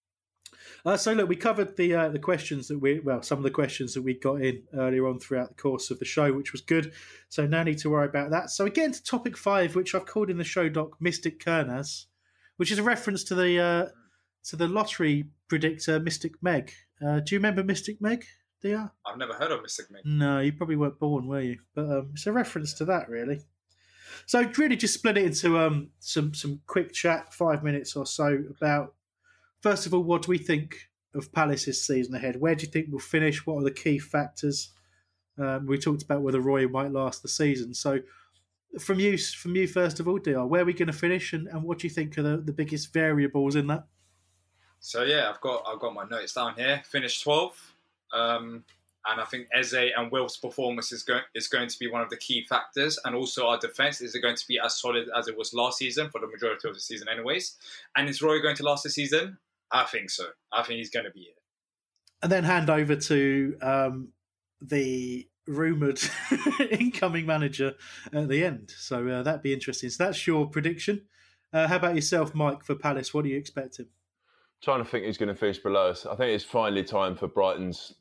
So look, we covered the questions some of the questions that we got in earlier on throughout the course of the show, which was good. So no need to worry about that. So again, to topic 5, which I've called in the show doc Mystic Kernaz, which is a reference to the lottery predictor Mystic Meg. Do you remember Mystic Meg? I've never heard of Mystic Meg. No, you probably weren't born, were you? But it's a reference to that, really. So really just split it into some quick chat, 5 minutes or so, about, first of all, what do we think of Palace's season ahead? Where do you think we'll finish? What are the key factors? We talked about whether Roy might last the season. So from you first of all, DR, where are we going to finish, and what do you think are the biggest variables in that? So yeah, I've got my notes down here. Finish 12th. And I think Eze and Wilf's performance is going to be one of the key factors. And also our defence, is it going to be as solid as it was last season for the majority of the season anyways? And is Roy going to last the season? I think so. I think he's going to be here. And then hand over to the rumoured incoming manager at the end. So that'd be interesting. So that's your prediction. How about yourself, Mike, for Palace? What do you expect him? Trying to think who's going to finish below us. I think it's finally time for Brighton's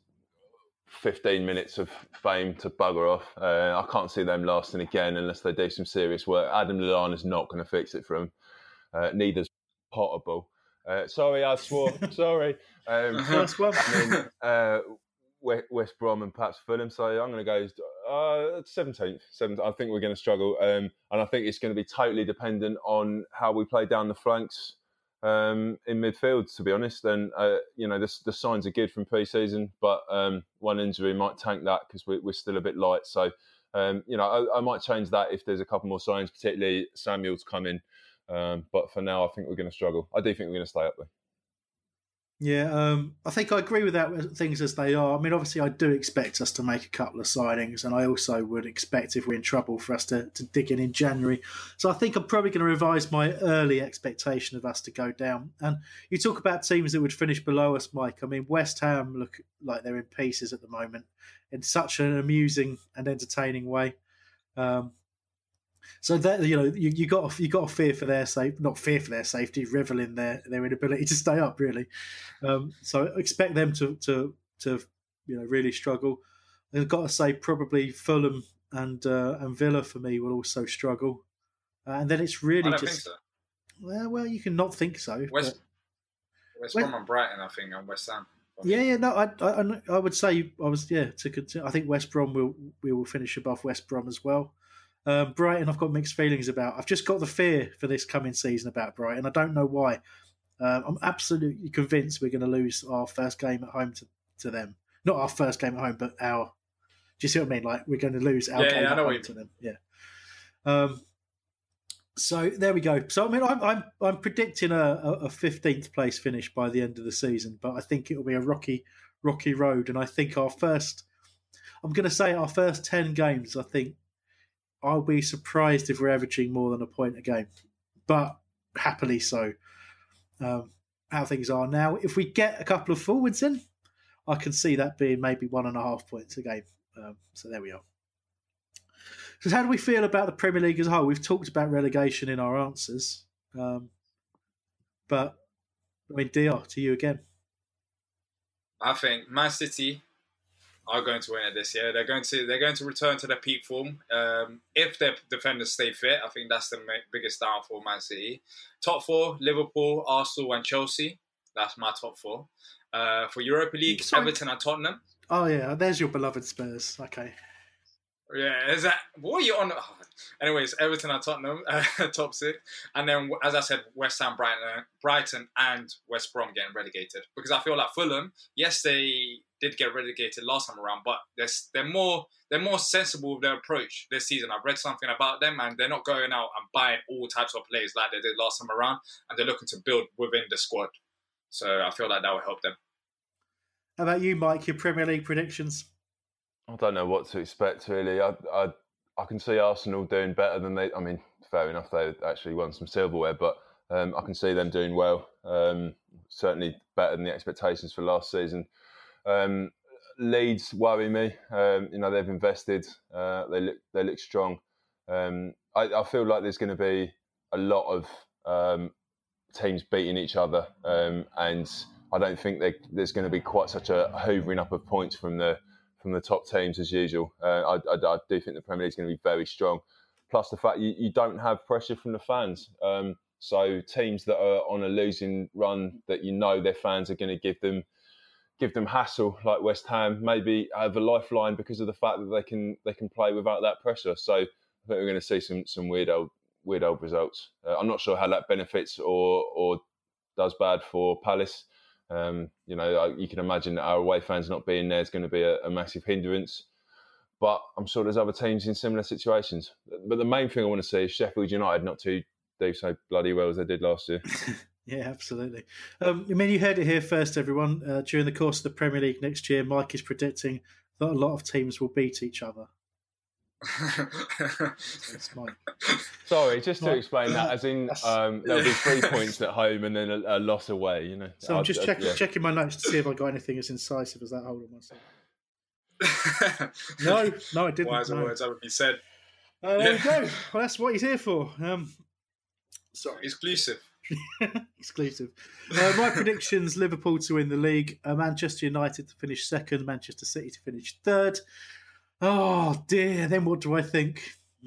15 minutes of fame to bugger off. I can't see them lasting again unless they do some serious work. Adam Lallana's not going to fix it for them. Neither's Potterbull. Sorry, I swore. Sorry. First one. And then, West Brom and perhaps Fulham. So I'm going to go 17th. I think we're going to struggle. And I think it's going to be totally dependent on how we play down the flanks in midfield, to be honest. And, the signs are good from pre-season, but one injury might tank that because we're still a bit light. So, I might change that if there's a couple more signs, particularly Samuel's coming. But for now, I think we're going to struggle. I do think we're going to stay up there. Yeah, I think I agree with that, things as they are. I mean, obviously, I do expect us to make a couple of signings, and I also would expect, if we're in trouble, for us to dig in January. So I think I'm probably going to revise my early expectation of us to go down. And you talk about teams that would finish below us, Mike. I mean, West Ham look like they're in pieces at the moment in such an amusing and entertaining way. So that you got to fear for their safety, not fear for their safety, revel in their inability to stay up, really. So expect them to to really struggle. I've got to say probably Fulham and Villa for me will also struggle. And then it's really I don't just... think so. Well, you can not think so. West Brom and Brighton, I think, and West Ham. No, I would say I think West Brom will finish above West Brom as well. Brighton, I've got mixed feelings about. I've just got the fear for this coming season about Brighton. I don't know why. I'm absolutely convinced we're going to lose our first game at home to them. Not our first game at home, but our. Do you see what I mean? Like we're going to lose our game at home to them. Yeah. So there we go. So I mean, I'm predicting a 15th place finish by the end of the season, but I think it will be a rocky road. And I think I'm going to say our first 10 games. I think I'll be surprised if we're averaging more than a point a game, but happily so. How things are now. If we get a couple of forwards in, I can see that being maybe 1.5 points a game. So there we are. So how do we feel about the Premier League as a whole? We've talked about relegation in our answers. But, I mean, DR, to you again. I think Man City are going to win it this year. They're going to return to their peak form. If their defenders stay fit, I think that's the biggest downfall for Man City. Top 4, Liverpool, Arsenal and Chelsea. That's my top 4. For Europa League, Everton and Tottenham. Oh, yeah. There's your beloved Spurs. Okay. Yeah, is that what are you on? Oh. Anyways, Everton and Tottenham, top 6, and then as I said, West Ham, Brighton, and West Brom getting relegated. Because I feel like Fulham, yes, they did get relegated last time around, but they're more sensible with their approach this season. I've read something about them, and they're not going out and buying all types of players like they did last time around, and they're looking to build within the squad. So I feel like that will help them. How about you, Mike? Your Premier League predictions? I don't know what to expect, really. I can see Arsenal doing better than they... I mean, fair enough, they actually won some silverware, but I can see them doing well. Certainly better than the expectations for last season. Leeds worry me. They've invested. They look strong. I feel like there's going to be a lot of teams beating each other, and I don't think there's going to be quite such a hoovering up of points from the top teams as usual. I do think the Premier League is going to be very strong. Plus the fact you don't have pressure from the fans. So teams that are on a losing run that their fans are going to give them hassle, like West Ham, maybe have a lifeline because of the fact that they can play without that pressure. So I think we're going to see some weird old results. I'm not sure how that benefits or does bad for Palace. You can imagine that our away fans not being there is going to be a massive hindrance. But I'm sure there's other teams in similar situations. But the main thing I want to see is Sheffield United not to do so bloody well as they did last year. Yeah, absolutely. You heard it here first, everyone. During the course of the Premier League next year, Mike is predicting that a lot of teams will beat each other. That's Mike. Sorry, just to explain that, as in there'll be 3 points at home and then a loss away. So I'm just checking my notes to see if I got anything as incisive as that. Hold on myself. No, I didn't. Wiser words haven't been said. There we go. Well, that's what he's here for. Sorry, exclusive. Exclusive. My predictions: Liverpool to win the league, Manchester United to finish second, Manchester City to finish third. Oh dear! Then what do I think?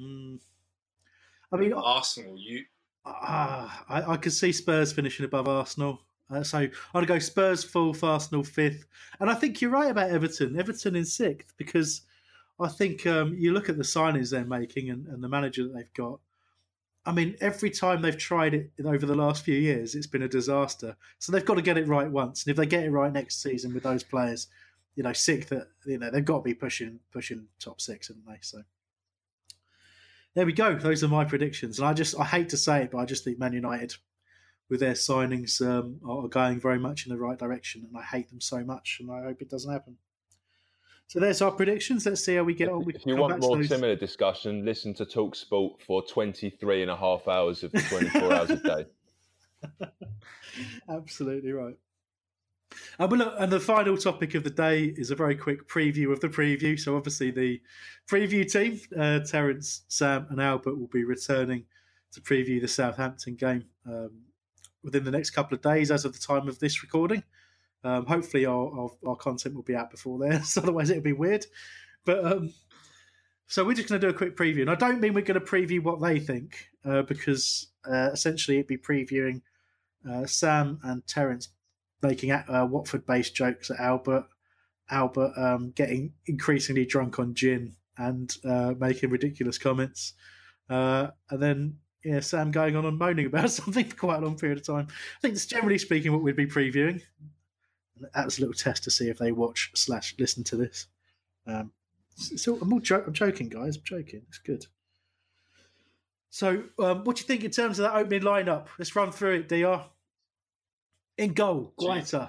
I mean, Arsenal. I could see Spurs finishing above Arsenal. So I'd go Spurs fourth, Arsenal fifth, and I think you're right about Everton. Everton in sixth, because I think you look at the signings they're making and the manager that they've got. I mean, every time they've tried it over the last few years, it's been a disaster. So they've got to get it right once, and if they get it right next season with those players, sixth, they've got to be pushing top six, haven't they? So there we go. Those are my predictions, and I hate to say it, but I just think Man United, with their signings, are going very much in the right direction, and I hate them so much, and I hope it doesn't happen. So there's our predictions. Let's see how we get on. If you want more similar discussion, listen to Talk Sport for 23 and a half hours of the 24 hours a day. Absolutely right. But look, and the final topic of the day is a very quick preview of the preview. So obviously the preview team, Terence, Sam and Albert, will be returning to preview the Southampton game within the next couple of days as of the time of this recording. Hopefully our content will be out before then, so otherwise it'll be weird. But so we're just going to do a quick preview. And I don't mean we're going to preview what they think, because essentially it'd be previewing Sam and Terence making Watford-based jokes at Albert getting increasingly drunk on gin and making ridiculous comments. And then Sam going on and moaning about something for quite a long period of time. I think that's generally speaking what we'd be previewing. That was a little test to see if they watch/listen to this. So I'm joking, guys. I'm joking. It's good. So, what do you think in terms of that opening lineup? Let's run through it, DR. In goal, Guaita.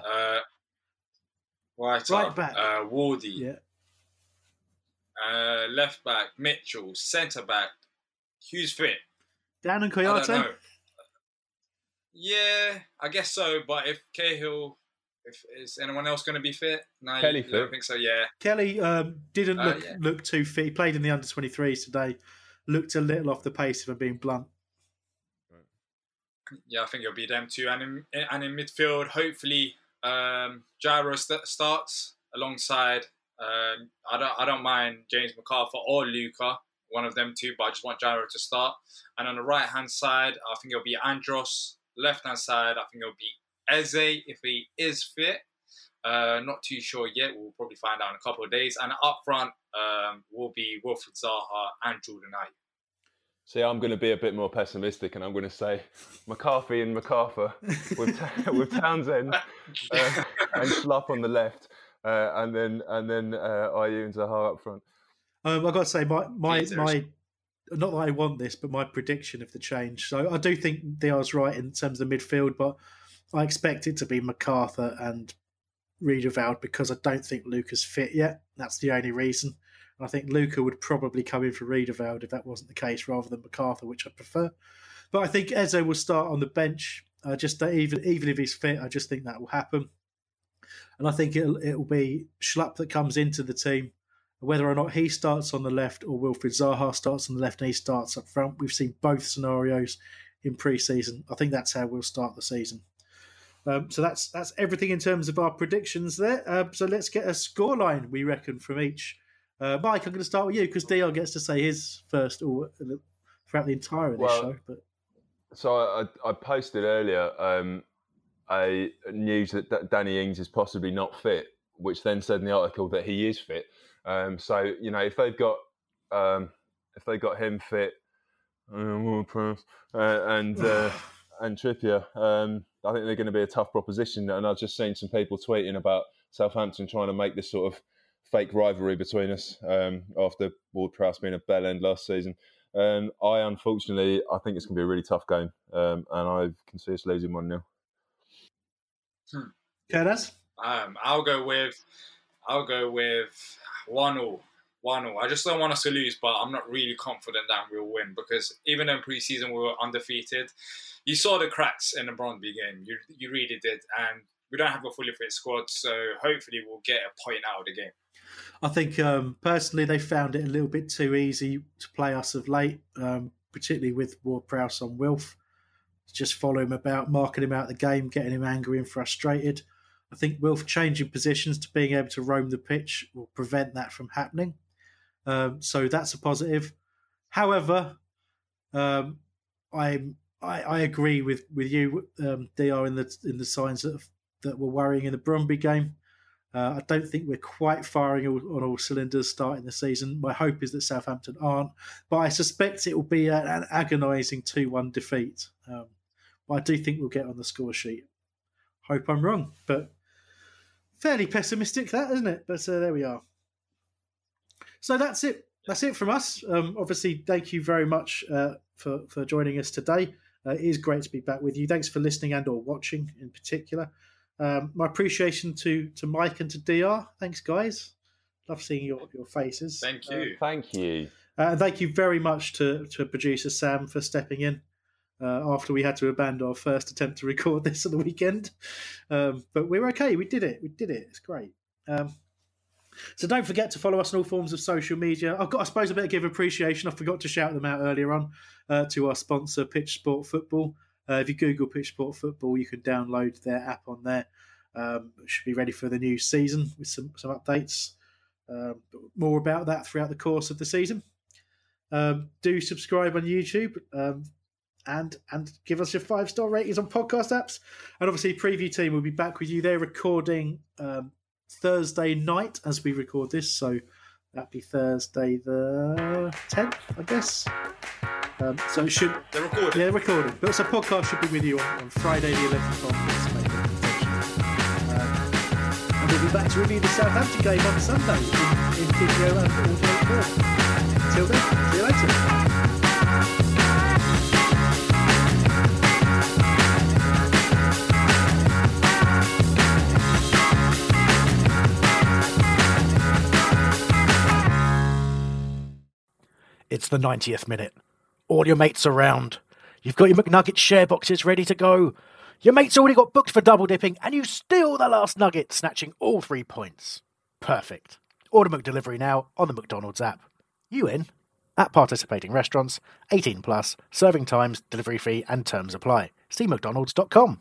Right back, Wardy. Yeah. Left back, Mitchell. Centre back, who's fit? Dan and Kouyaté? I don't know. Yeah, I guess so. But if Cahill, is anyone else going to be fit? No, Kelly I don't think so. Yeah, Kelly didn't look too fit. He played in the under-23s today. Looked a little off the pace, if I'm being blunt. Yeah, I think it'll be them two. And in midfield, hopefully, Gyro starts alongside. I don't mind James McArthur or Luca, one of them two, but I just want Gyro to start. And on the right hand side, I think it'll be Andros. Left hand side, I think it'll be Eze if he is fit. Not too sure yet. We'll probably find out in a couple of days. And up front will be Wilfried Zaha and Jordan Ayew. See, I'm going to be a bit more pessimistic, and I'm going to say McCarthy and MacArthur with Townsend and Schlupp on the left, and then Ayew and Zaha up front. I've got to say my not that I want this, but my prediction of the change. So I do think Diar's right in terms of the midfield, but I expect it to be MacArthur and Riedewald because I don't think Luca's fit yet. That's the only reason. And I think Luca would probably come in for Riedewald if that wasn't the case, rather than MacArthur, which I prefer. But I think Eze will start on the bench. Even if he's fit, I just think that will happen. And I think it'll be Schlupp that comes into the team. Whether or not he starts on the left or Wilfried Zaha starts on the left and he starts up front, we've seen both scenarios in pre-season. I think that's how we'll start the season. So that's everything in terms of our predictions there. So let's get a scoreline, we reckon, from each. Mike, I'm going to start with you because DR gets to say his first throughout the entire of this show. But so I posted earlier a news that Danny Ings is possibly not fit, which then said in the article that he is fit. So if they've got him fit and Trippier, I think they're going to be a tough proposition. And I've just seen some people tweeting about Southampton trying to make this sort of fake rivalry between us after Ward-Prowse being a bell end last season. I unfortunately think it's going to be a really tough game, and I can see us losing 1-0. Curtis? I'll go with 1-1. I just don't want us to lose, but I'm not really confident that we'll win because even in pre-season we were undefeated. You saw the cracks in the Brøndby game. You really did, and we don't have a fully fit squad, so hopefully we'll get a point out of the game. I think personally they found it a little bit too easy to play us of late, particularly with Ward-Prowse on Wilf. Just follow him about, marking him out of the game, getting him angry and frustrated. I think Wilf changing positions to being able to roam the pitch will prevent that from happening. So that's a positive. However, I agree with you, DR, in the signs that were worrying in the Brøndby game. I don't think we're quite firing on all cylinders starting the season. My hope is that Southampton aren't, but I suspect it will be an agonising 2-1 defeat. But I do think we'll get on the score sheet. Hope I'm wrong, but fairly pessimistic, that, isn't it? But there we are. So that's it. That's it from us. Obviously, thank you very much for joining us today. It is great to be back with you. Thanks for listening and or watching in particular. My appreciation to Mike and to DR. Thanks, guys. Love seeing your faces. Thank you. Thank you. And thank you very much to producer Sam for stepping in after we had to abandon our first attempt to record this at the weekend. But we're okay. We did it. It's great. So don't forget to follow us on all forms of social media. I've got, I suppose, a bit of give appreciation. I forgot to shout them out earlier on to our sponsor, Pitch Sport Football. If you Google Pitch Sport Football, you can download their app on there. Should be ready for the new season with some updates. But more about that throughout the course of the season. Do subscribe on YouTube and give us your 5-star ratings on podcast apps. And obviously, Preview Team will be back with you. They're recording Thursday night as we record this, so that'd be Thursday the 10th, I guess. So it should... They're recording. Yeah, they're recording. But so podcast should be with you on Friday the 11th onwards, maybe. And we'll be back to review the Southampton game on Sunday in video and audio form. Until then, see you later. It's the 90th minute. All your mates around. You've got your McNugget share boxes ready to go. Your mate's already got booked for double dipping, and you steal the last nugget, snatching all 3 points. Perfect. Order McDelivery now on the McDonald's app. You in? At participating restaurants, 18 plus, serving times, delivery fee, and terms apply. See mcdonalds.com.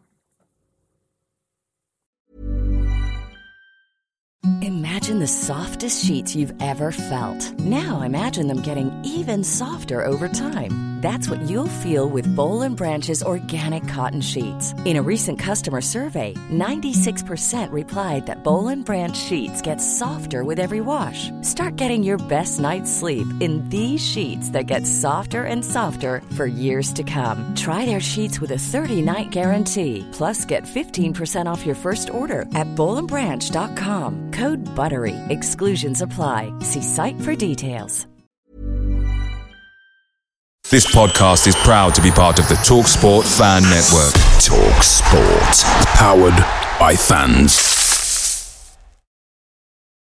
Imagine the softest sheets you've ever felt. Now imagine them getting even softer over time. That's what you'll feel with Boll & Branch's organic cotton sheets. In a recent customer survey, 96% replied that Boll & Branch sheets get softer with every wash. Start getting your best night's sleep in these sheets that get softer and softer for years to come. Try their sheets with a 30-night guarantee. Plus, get 15% off your first order at bollandbranch.com. Code BUTTERY. Exclusions apply. See site for details. This podcast is proud to be part of the TalkSport Fan Network. TalkSport. Powered by fans.